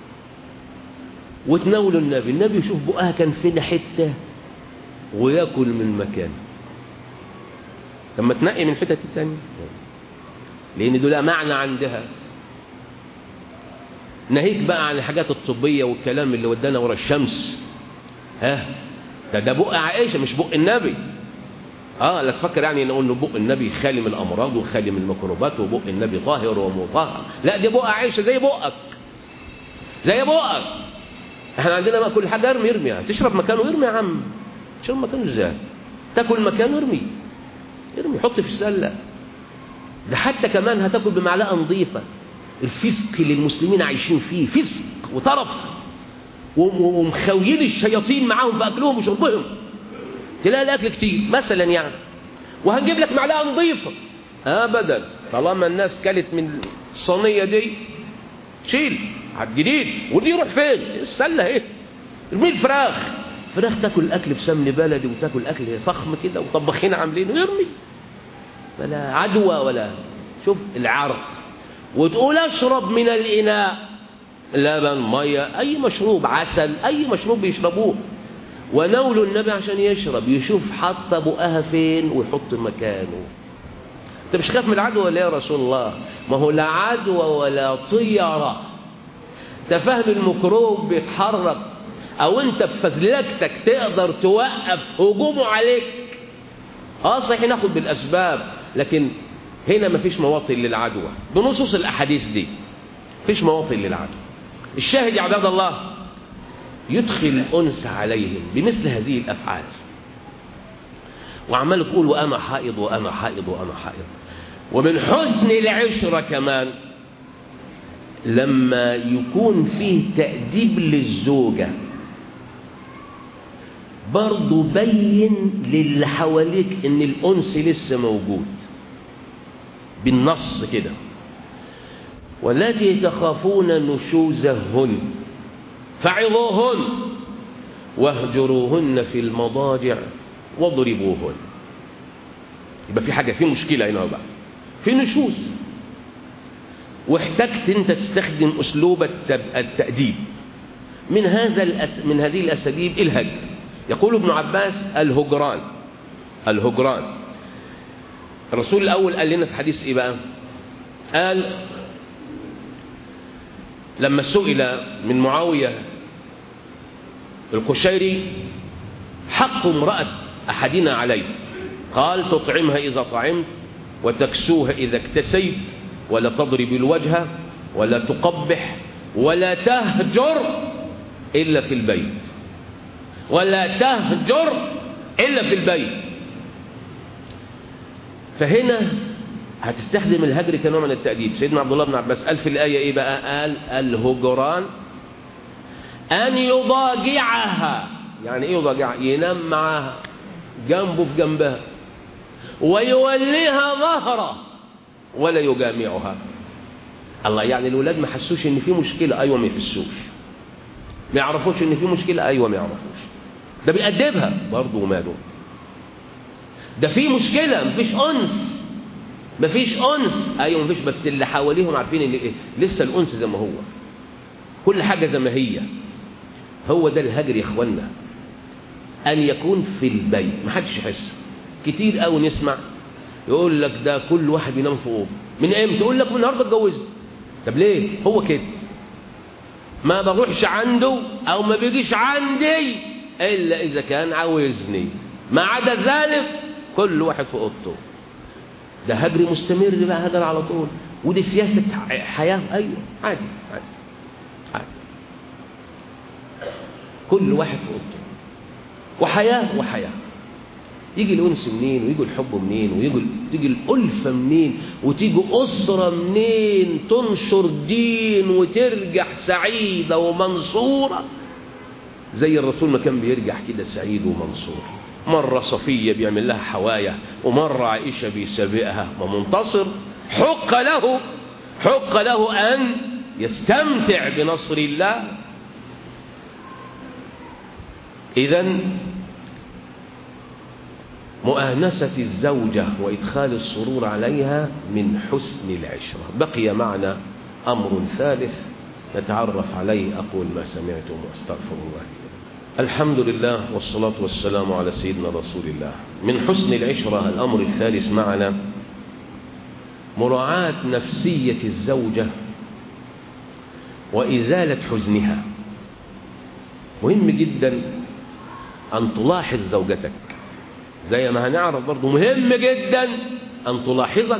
وتناوله النبي يشوف بقها كان فين حتة ويأكل من مكانه. لما تنقي من الحتة التانية، لأن دول معنى عندها. ناهيك بقى عن الحاجات الطبية والكلام اللي ودانا ورا الشمس. ده بق عائشة مش بق النبي. لا تفكر يعني نقول له بق النبي خالي من الأمراض وخالي من الميكروبات وبق النبي طاهر ومطهر. لا، دي بق عائشة زي بقك، زي بقك. احنا عندنا بقى كل حاجة ارمي. تشرب مكانه ارمي يا عم. تشرب مكانه ازاي؟ تاكل مكانه ارمي، حط في السلة. ده حتى كمان هتاكل بمعلقة نظيفة. الفسق اللي المسلمين عايشين فيه فسق وطرف، ومخويين الشياطين معاهم في أكلهم وشربهم. تلاقي الأكل كتير مثلا يعني، وهنجيب لك معلقة نظيفة أبدا. طالما الناس كلت من الصينية دي شيل على الجديد. ودي يروح فين؟ السلة اهي. ارمي الفراخ تاكل أكل بسمن بلدي وتاكل أكل فخم كده وطبخين عاملينه، ارمي. ولا عدوى ولا شوف العرق. وتقول اشرب من الإناء، لبن، مية، أي مشروب، عسل، أي مشروب بيشربوه. ونولوا النبي عشان يشرب يشوف حط بقها فين ويحط مكانه. انت مش خايف من العدوى ولا يا رسول الله؟ ما هو لا عدوى ولا طيرة. انت فاهم الميكروب بيتحرك، او انت بفزلكتك تقدر توقف هجومه عليك. صحيح ناخد بالاسباب، لكن هنا مفيش مواطن للعدوى بنصوص الاحاديث دي. مفيش مواطن للعدوى. الشاهد يا عباد الله، يدخل الأنس عليهم بمثل هذه الأفعال، وعمال يقول وأنا حائض وأنا حائض وأنا حائض. ومن حسن العشرة كمان لما يكون فيه تأديب للزوجة، برضو بين للي حواليك إن الأنس لسه موجود بالنص كده. والتي تخافون نشوزهن فعظوهن واهجروهن في المضاجع واضربوهن. يبقى في حاجة، في مشكلة هنا بقى، في نشوز، واحتجت انت تستخدم اسلوب التأديب. من هذه الاساليب الهجر. يقول ابن عباس الهجران. الرسول الاول قال لنا في حديث ايه بقى؟ قال لما سئل من معاوية القشيري حق امرأة أحدنا عليه، قال تطعمها إذا طعمت، وتكسوها إذا اكتسيت، ولا تضرب الوجه، ولا تقبح، ولا تهجر إلا في البيت، ولا تهجر إلا في البيت. فهنا هتستخدم الهجر كنوع من التأديب. سيدنا عبد الله بن عباس قال في الآية إيه بقى؟ قال الهجران أن يضاجعها. يعني إيه يضاجعها؟ ينام معها جنبه في جنبها، ويوليها ظهره ولا يجامعها. الله، يعني الولاد ما حسوش إن في مشكلة؟ أيوة ما يحسوش. ما يعرفوش إن في مشكلة؟ أيوة ما يعرفوش. ده بيأدبها برضه وماله. ده في مشكلة، مفيش أنس. أيوة مفيش، بس اللي حواليهم عارفين إن إيه؟ لسه الأنس زي ما هو، كل حاجة زي ما هي. هو ده الهجر يا إخوانا، أن يكون في البيت محدش يحس. كتير قوي نسمع يقول لك ده كل واحد بينام في أوضة. من إمتى؟ يقول لك من النهارده اتجوزت. طب ليه؟ هو كده ما بروحش عنده أو ما بيجيش عندي إلا إذا كان عاوزني، ما عدا ذلك كل واحد في أوضته. ده هجر مستمر بقى، هجر على طول. ودي سياسة حياة. أيوة عادي. كل واحد في أوضته، وحياة. يجي الأنس منين؟ ويجي الحب منين؟ وتيجي الألفة منين؟ وتيجي أسرة منين تنشر دين وترجع سعيدة ومنصورة زي الرسول ما كان بيرجع كده سعيد ومنصور. مرة صفية بيعمل لها حوايا، ومرة عائشة بيسابقها ومنتصر. حق له أن يستمتع بنصر الله. إذن مؤانسة الزوجة وإدخال السرور عليها من حسن العشرة. بقي معنا أمر ثالث نتعرف عليه. أقول ما سمعتم وأستغفر الله. الحمد لله والصلاة والسلام على سيدنا رسول الله. من حسن العشرة الأمر الثالث معنا مراعاة نفسية الزوجة وإزالة حزنها. مهم جدا أن تلاحظ زوجتك، زي ما هنعرف برضو مهم جدا أن تلاحظك.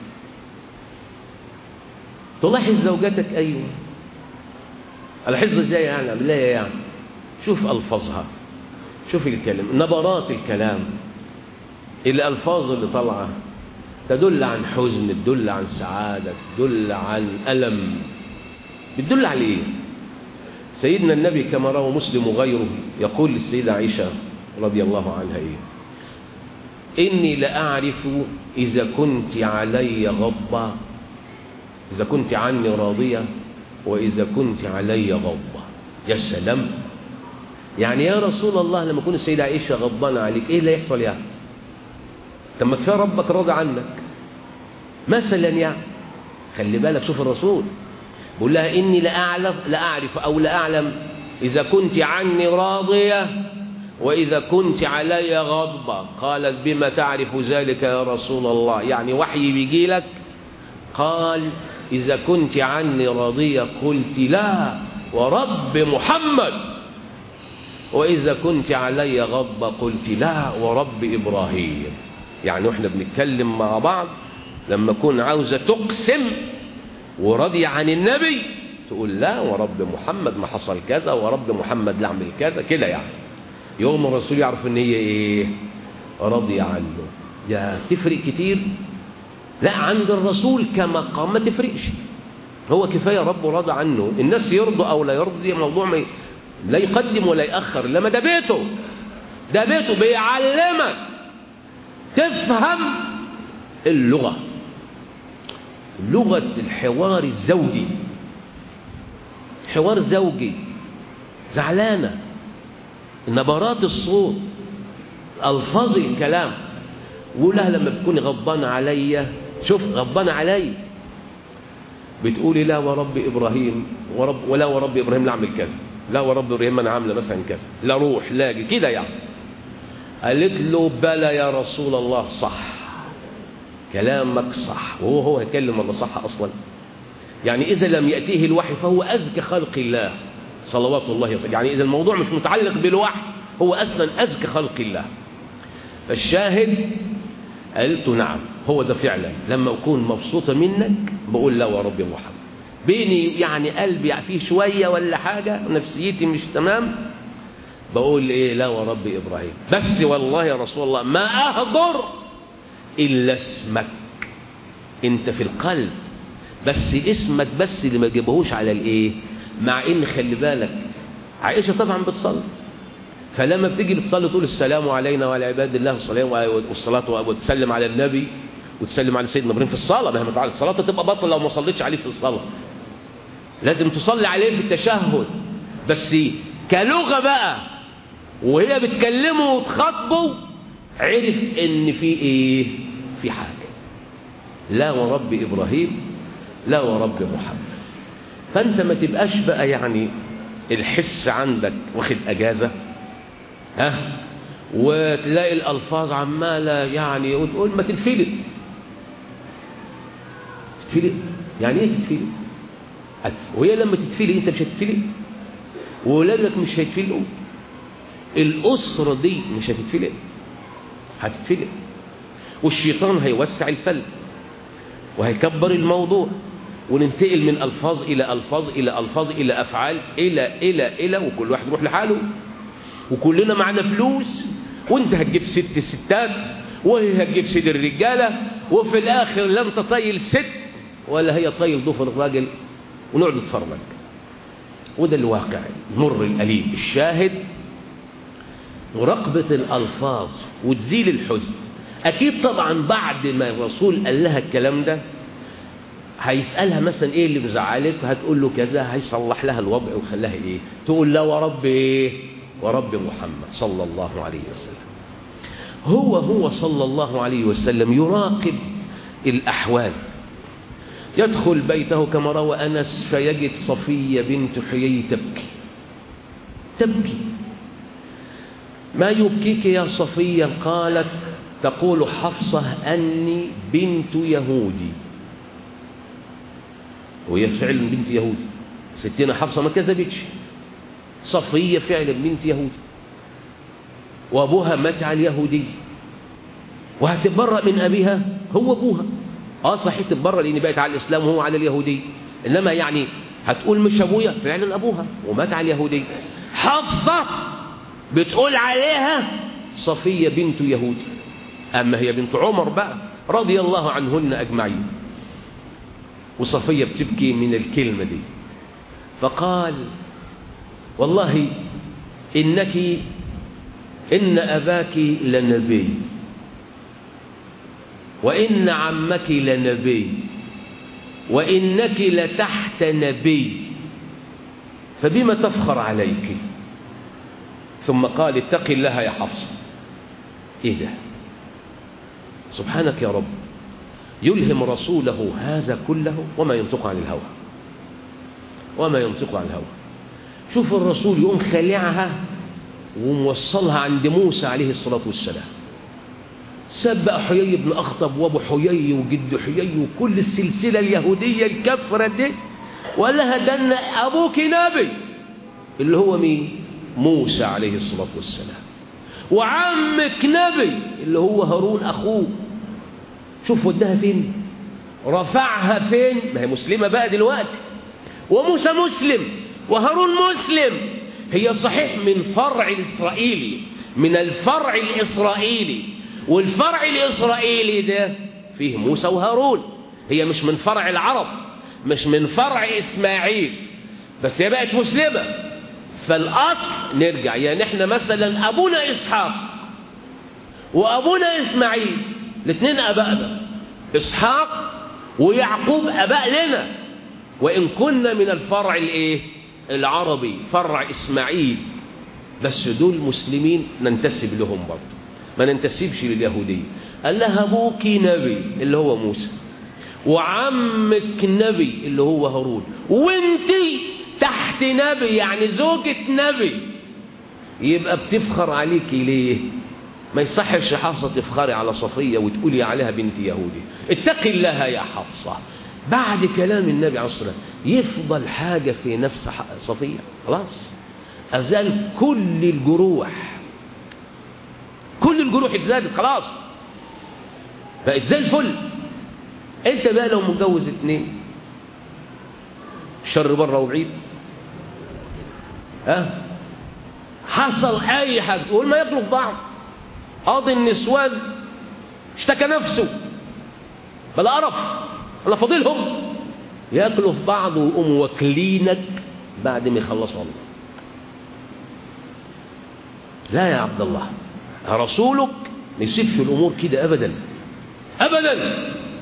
تلاحظ زوجتك. أيوة، الحظ ازاي يعني؟ بالله يعني شوف ألفاظها، شوف الكلام، نبرات الكلام، الألفاظ اللي طالعة تدل عن حزن، تدل عن سعادة، تدل عن ألم، بتدل على إيه؟ سيدنا النبي كما روى مسلم وغيره يقول للسيدة عائشة رضي الله عنها إيه؟ إني لأعرف إذا كنت علي غضبة، إذا كنت عني راضية، وإذا كنت علي غضبة. يا سلام! يعني يا رسول الله لما يكون السيدة عائشة غضبانة عليك إيه اللي يحصل يعني؟ طب ما كفاية ربك راضي عنك مثلا يعني. خلي بالك، شوف الرسول بقول لها إني لأعرف أو لأعلم إذا كنت عني راضية وإذا كنت علي غضبة. قالت بما تعرف ذلك يا رسول الله؟ يعني وحي بيجي لك. قال إذا كنت عني راضية قلت لا ورب محمد، وإذا كنت علي غضبة قلت لا ورب إبراهيم. يعني وإحنا بنتكلم مع بعض لما أكون عاوزة تقسم وراضية عن النبي تقول لا ورب محمد ما حصل كذا، ورب محمد لا اعمل كذا كده يعني. يوم الرسول يعرف ان هي ايه؟ راضية عنه. يا تفرق كتير؟ لا، عند الرسول كمقام ما تفرقش، هو كفاية ربه راضى عنه. الناس يرضوا او لا يرضوا دي موضوع لا يقدم ولا يأخر، لما ده بيته، ده بيته بيعلمك تفهم اللغة، لغة الحوار الزوجي. حوار زوجي، زعلانة، نبرات الصوت، ألفاظ الكلام. وقولها لما بتكوني غضبانة عليا، شوف غضبانة عليا بتقولي لا ورب إبراهيم ولا ورب إبراهيم لا أعمل كذا، لا ورب إبراهيم أنا عاملة مثلا كذا، لا روح لا أجي كده يعني. قالت له بلى يا رسول الله، صح كلامك صح. وهو هيكلم ولا صح أصلا؟ يعني إذا لم يأتيه الوحي فهو أزكى خلق الله صلوات الله وسلامه. يعني إذا الموضوع مش متعلق بالوحي هو أصلا أزكى خلق الله. فالشاهد قالت نعم هو ده فعلا، لما أكون مبسوطة منك بقول لا ورب محمد، بيني يعني قلبي فيه شوية ولا حاجة، نفسيتي مش تمام، بقول إيه؟ لا ورب إبراهيم. بس والله يا رسول الله ما أهدر إلا اسمك، أنت في القلب بس اسمك بس اللي ما جابهوش على الإيه. مع إن خلي بالك عائشة طبعا بتصلي، فلما بتيجي بتصلي تقول السلام علينا وعلى عباد الله والصلاة، وتسلم على النبي وتسلم على سيدنا إبراهيم في الصلاة. مهما تعالى الصلاة تبقى بطل لو ما صليتش عليه في الصلاة، لازم تصلي عليه في التشهد. بس كلغة بقى وهي بتكلمه وتخاطبه عرف ان في ايه؟ في حاجة. لا ورب إبراهيم لا ورب محمد. فانت ما تبقاش بقى يعني الحس عندك واخد اجازة وتلاقي الالفاظ عمالة يعني وتقول ما تتفلق. تتفلق يعني ايه تتفلق؟ وهي لما تتفلق انت مش هتتفلق، وولادك مش هيتفلقوا، الأسرة دي مش هتتفلق، هتتفلق، والشيطان هيوسع الفلق وهيكبر الموضوع، وننتقل من ألفاظ إلى ألفاظ إلى ألفاظ إلى أفعال إلى وكل واحد يروح لحاله، وكلنا معنا فلوس، وانت هتجيب ست ستات وهي هتجيب سيد الرجالة، وفي الآخر لا انت طايل ست ولا هي طايل ضفر الراجل، ونقعد نتفرج. وده الواقع المر الأليم. الشاهد مراقبة الألفاظ وتزيل الحزن. أكيد طبعا بعد ما الرسول قال لها الكلام ده هيسألها مثلا إيه اللي مزعلك، هتقول له كذا، هيصلح لها الوضع وخلاها إيه؟ تقول لا ورب إيه؟ ورب محمد صلى الله عليه وسلم. هو صلى الله عليه وسلم يراقب الأحوال. يدخل بيته كما روى أنس فيجد صفية بنت حيي تبكي. ما يبكيك يا صفية؟ قالت تقول حفصة أني بنت يهودي، وهي فعلا بنت يهودي ستنا حفصة ما كذبتش، صفية فعلا بنت يهودي وأبوها مات على اليهودي، وهتتبرأ من أبيها هو أبوها. صحيح تتبرأ لأن بقت على الإسلام وهو على اليهودي، إنما يعني هتقول مش أبويا، فعلا أبوها ومات على اليهودي. حفصة بتقول عليها صفية بنت يهودي، أما هي بنت عمر بقى رضي الله عنهن أجمعين. وصفية بتبكي من الكلمة دي، فقال والله إن أباك لنبي وإن عمك لنبي وإنك لتحت نبي، فبما تفخر عليك؟ ثم قال اتق الله يا حفصة. إيه ده؟ سبحانك يا رب، يلهم رسوله هذا كله وما ينطق عن الهوى، وما ينطق عن الهوى. شوف الرسول يقوم خالعها وموصلها عند موسى عليه الصلاة والسلام، سب حيي بن أخطب وابو حيي وجد حيي وكل السلسلة اليهودية الكفرة دي، وقال لها ده أبوك نبي اللي هو مين؟ موسى عليه الصلاة والسلام، وعمك نبي اللي هو هارون أخوه. شوف ودها فين، رفعها فين، ما هي مسلمة بقى دلوقتي، وموسى مسلم وهارون مسلم. هي صحيح من فرع الإسرائيلي، من الفرع الإسرائيلي، والفرع الإسرائيلي ده فيه موسى وهارون، هي مش من فرع العرب، مش من فرع إسماعيل، بس هي بقت مسلمة. فالأصل نرجع، يعني احنا مثلا أبونا إسحاق وأبونا إسماعيل الاثنين أبائنا، إسحاق ويعقوب أباء لنا، وإن كنا من الفرع العربي فرع إسماعيل، بس دول مسلمين ننتسب لهم برضه، ما ننتسبش لليهودية. قال لها أبوك نبي اللي هو موسى، وعمك نبي اللي هو هارون، وانتي تحت نبي يعني زوجة نبي، يبقى بتفخر عليكي ليه؟ ما يصحش يا حفصة تفخري على صفية وتقولي عليها بنت يهودي. اتقي الله يا حفصة. بعد كلام النبي عليه الصلاة والسلام يفضل حاجة في نفس صفية؟ خلاص أزال كل الجروح، كل الجروح اتزالت خلاص، بقت زي الفل. انت بقى لو متجوز اتنين، الشر بره وبعيد، حصل اي حاجه تقول ما ياكلوا في بعض، قاضي النسوان اشتكى نفسه بلا قرف ولا فاضلهم، ياكلوا في بعض ويقوموا واكلينك بعد ما يخلصوا الله. لا يا عبد الله، رسولك ما يسيب في الامور كده ابدا ابدا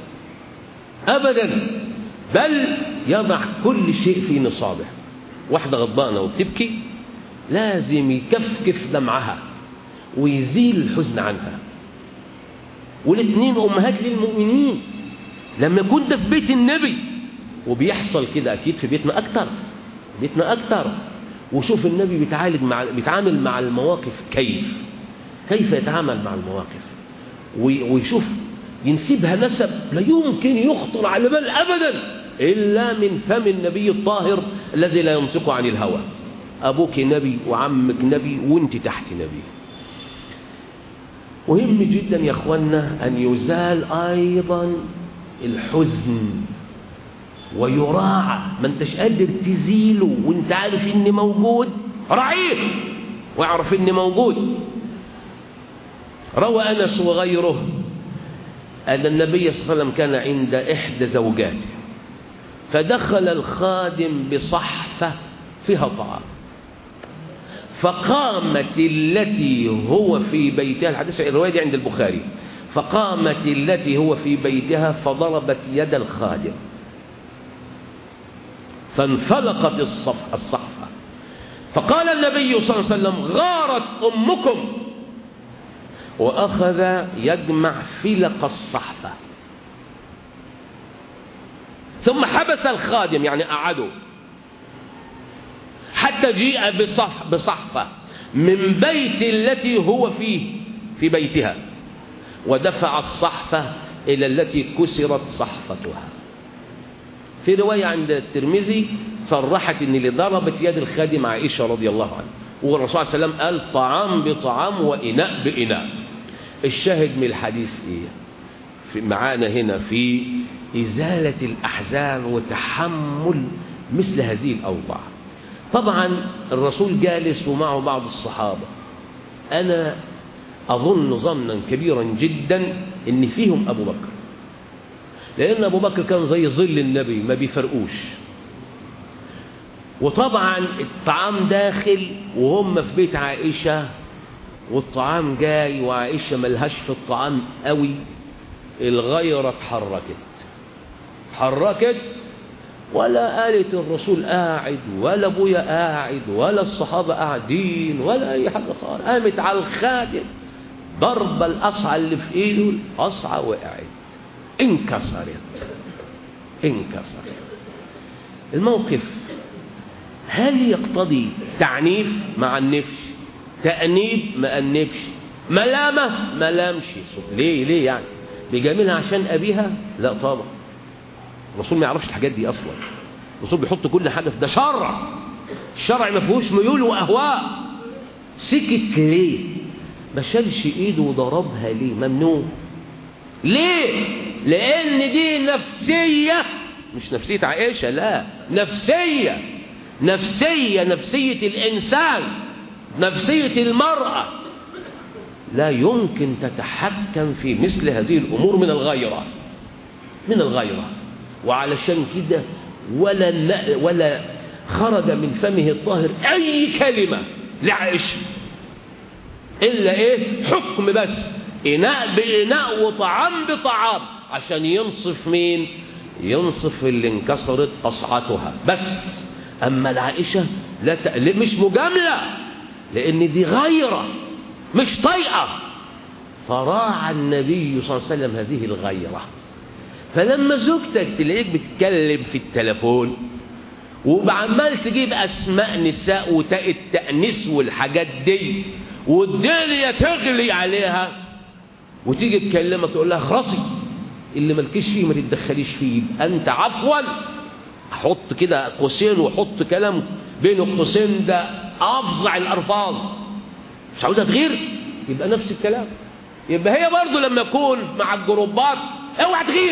ابدا، بل يضع كل شيء في نصابه. واحده غضبانه وبتبكي لازم يكفكف دمعها ويزيل الحزن عنها. والاثنين امهات للمؤمنين. لما يكون ده في بيت النبي، وبيحصل كده اكيد في بيتنا اكتر، بيتنا اكتر. وشوف النبي بيتعامل مع المواقف كيف يتعامل مع المواقف، ويشوف ينسبها نسب لا يمكن يخطر على بال ابدا الا من فم النبي الطاهر الذي لا ينطق عن الهوى. ابوك نبي وعمك نبي وانت تحت نبي. مهم جدا يا اخوانا ان يزال ايضا الحزن ويراعى. ما انتش قادر تزيله وانت عارف اني موجود، راعيه واعرف اني موجود. روى انس وغيره ان النبي صلى الله عليه وسلم كان عند احدى زوجاته، فدخل الخادم بصحفه فيها طعام، فقامت التي هو في بيتها، الحديث الرواية دي عند البخاري، فقامت التي هو في بيتها فضربت يد الخادم فانفلقت الصحفة، فقال النبي صلى الله عليه وسلم غارت أمكم، وأخذ يجمع فلق الصحفة، ثم حبس الخادم يعني قعده حتى جيء بصحفة من بيت التي هو فيه في بيتها، ودفع الصحفة إلى التي كسرت صحفتها. في رواية عند الترمذي صرحت إن اللي ضربت يد الخادم عائشة رضي الله عنها، والرسول صلى الله عليه وسلم قال طعام بطعام وإناء بإناء. الشاهد من الحديث إيه؟ معانا هنا في إزالة الأحزان وتحمل مثل هذه الأوضاع. طبعا الرسول جالس ومعه بعض الصحابة، أنا أظن ظنا كبيرا جدا إن فيهم أبو بكر، لأن أبو بكر كان زي ظل النبي ما بيفرقوش. وطبعا الطعام داخل وهم في بيت عائشة، والطعام جاي وعائشة ملهاش في الطعام قوي، الغيرة اتحركت ولا قالت الرسول قاعد ولا ابويا قاعد ولا الصحابة قاعدين ولا أي حاجة خالص، قامت على الخادم ضرب الأصعى اللي في إيده، الأصعى وقعت انكسرت. الموقف هل يقتضي تعنيف؟ ما عنفش. تأنيب؟ ما أنبش. ملامة؟ ما لامش. ليه يعني بيجاملها عشان أبيها؟ لا طبعا، الرسول ما يعرفش الحاجات دي أصلا. الرسول بيحط كل حاجة في ده شرع، الشرع ما فيهوش ميول وأهواء. سكت ليه؟ ما شالش إيده وضربها ليه؟ ممنوع. ليه؟ لأن دي نفسية، مش نفسية عائشة، لا، نفسية الإنسان، نفسية المرأة. لا يمكن تتحكم في مثل هذه الأمور من الغيرة. وعلشان كده ولا خرج من فمه الطاهر أي كلمة لعائشة إلا إيه؟ حكم بس، إناء بإناء وطعام بطعام، عشان ينصف مين؟ ينصف اللي انكسرت أصعتها بس. أما العائشة لا مش مجاملة، لأن دي غيرة مش طيئة. فراعى النبي صلى الله عليه وسلم هذه الغيرة. فلما زوجتك تلاقيك بتتكلم في التلفون وعمال تجيب أسماء نساء وتاء التأنيث والحاجات دي، والدنيا تغلي عليها، وتيجي تكلمك تقول لها خلاصي اللي مالكيش فيه ما تتدخليش فيه، أنت عفوا أحط كده قوسين وحط كلام بين القوسين ده أفظع الألفاظ، مش عاوزها تغير، يبقى نفس الكلام. يبقى هي برضو لما يكون مع الجروبات اوعى تغير،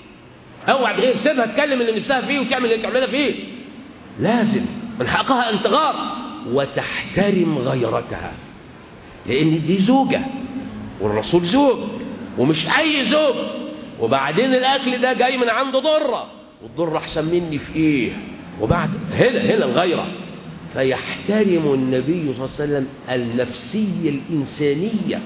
سيبها تكلم اللي نفسها فيه وتعمل اللي تعملها فيه. لازم من حقها أن تغار وتحترم غيرتها، لأن دي زوجة والرسول زوج ومش أي زوج. وبعدين الأكل ده جاي من عنده ضرة، والضرة أحسن مني في إيه؟ وبعد هنا الغيرة. فيحترم النبي صلى الله عليه وسلم النفسية الإنسانية،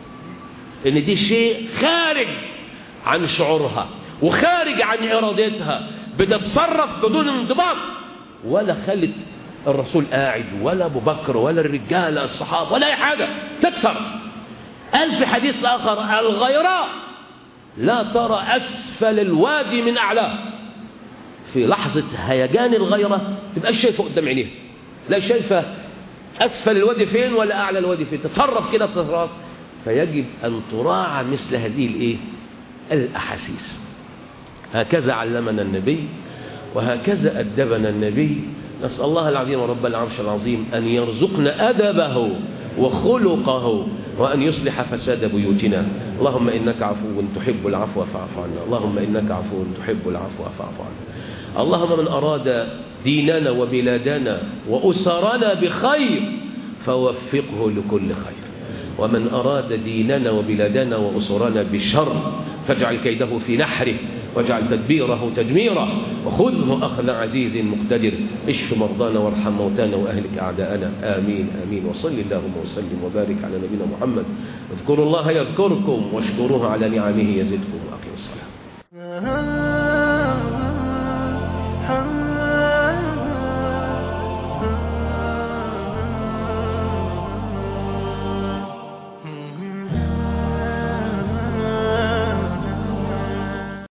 إن دي شيء خارج عن شعورها وخارج عن إرادتها، بتتصرف بدون انضباط. ولا خلت الرسول قاعد ولا أبو بكر ولا الرجال الصحابة ولا أي حاجة، تكسر. قال في حديث آخر الغيراء لا ترى أسفل الوادي من أعلاه. في لحظة هيجان الغيرة تبقى شايفة قدام عينيها، لا شايفة أسفل الوادي فين ولا أعلى الوادي فين، تتصرف كده تصرفات. فيجب أن تراعى مثل هذه الأحاسيس. هكذا علمنا النبي وهكذا أدبنا النبي. نسأل الله العظيم رب العرش العظيم أن يرزقنا أدبه وخلقه، وأن يصلح فساد بيوتنا. اللهم إنك عفو تحب العفو فاعف عنا، اللهم إنك عفو تحب العفو فاعف عنا. اللهم من أراد ديننا وبلادنا وأسرنا بخير فوفقه لكل خير، ومن أراد ديننا وبلادنا وأسرنا بالشر فاجعل كيده في نحره واجعل تدبيره تدميره، وخذه أخذ عزيز مقتدر. اشف مرضانا وارحم موتانا وأهلك أعداءنا، آمين آمين. وصل اللهم وسلم وبارك على نبينا محمد. اذكروا الله يذكركم واشكروه على نعمه يزدكم، وأقيموا الصلاة.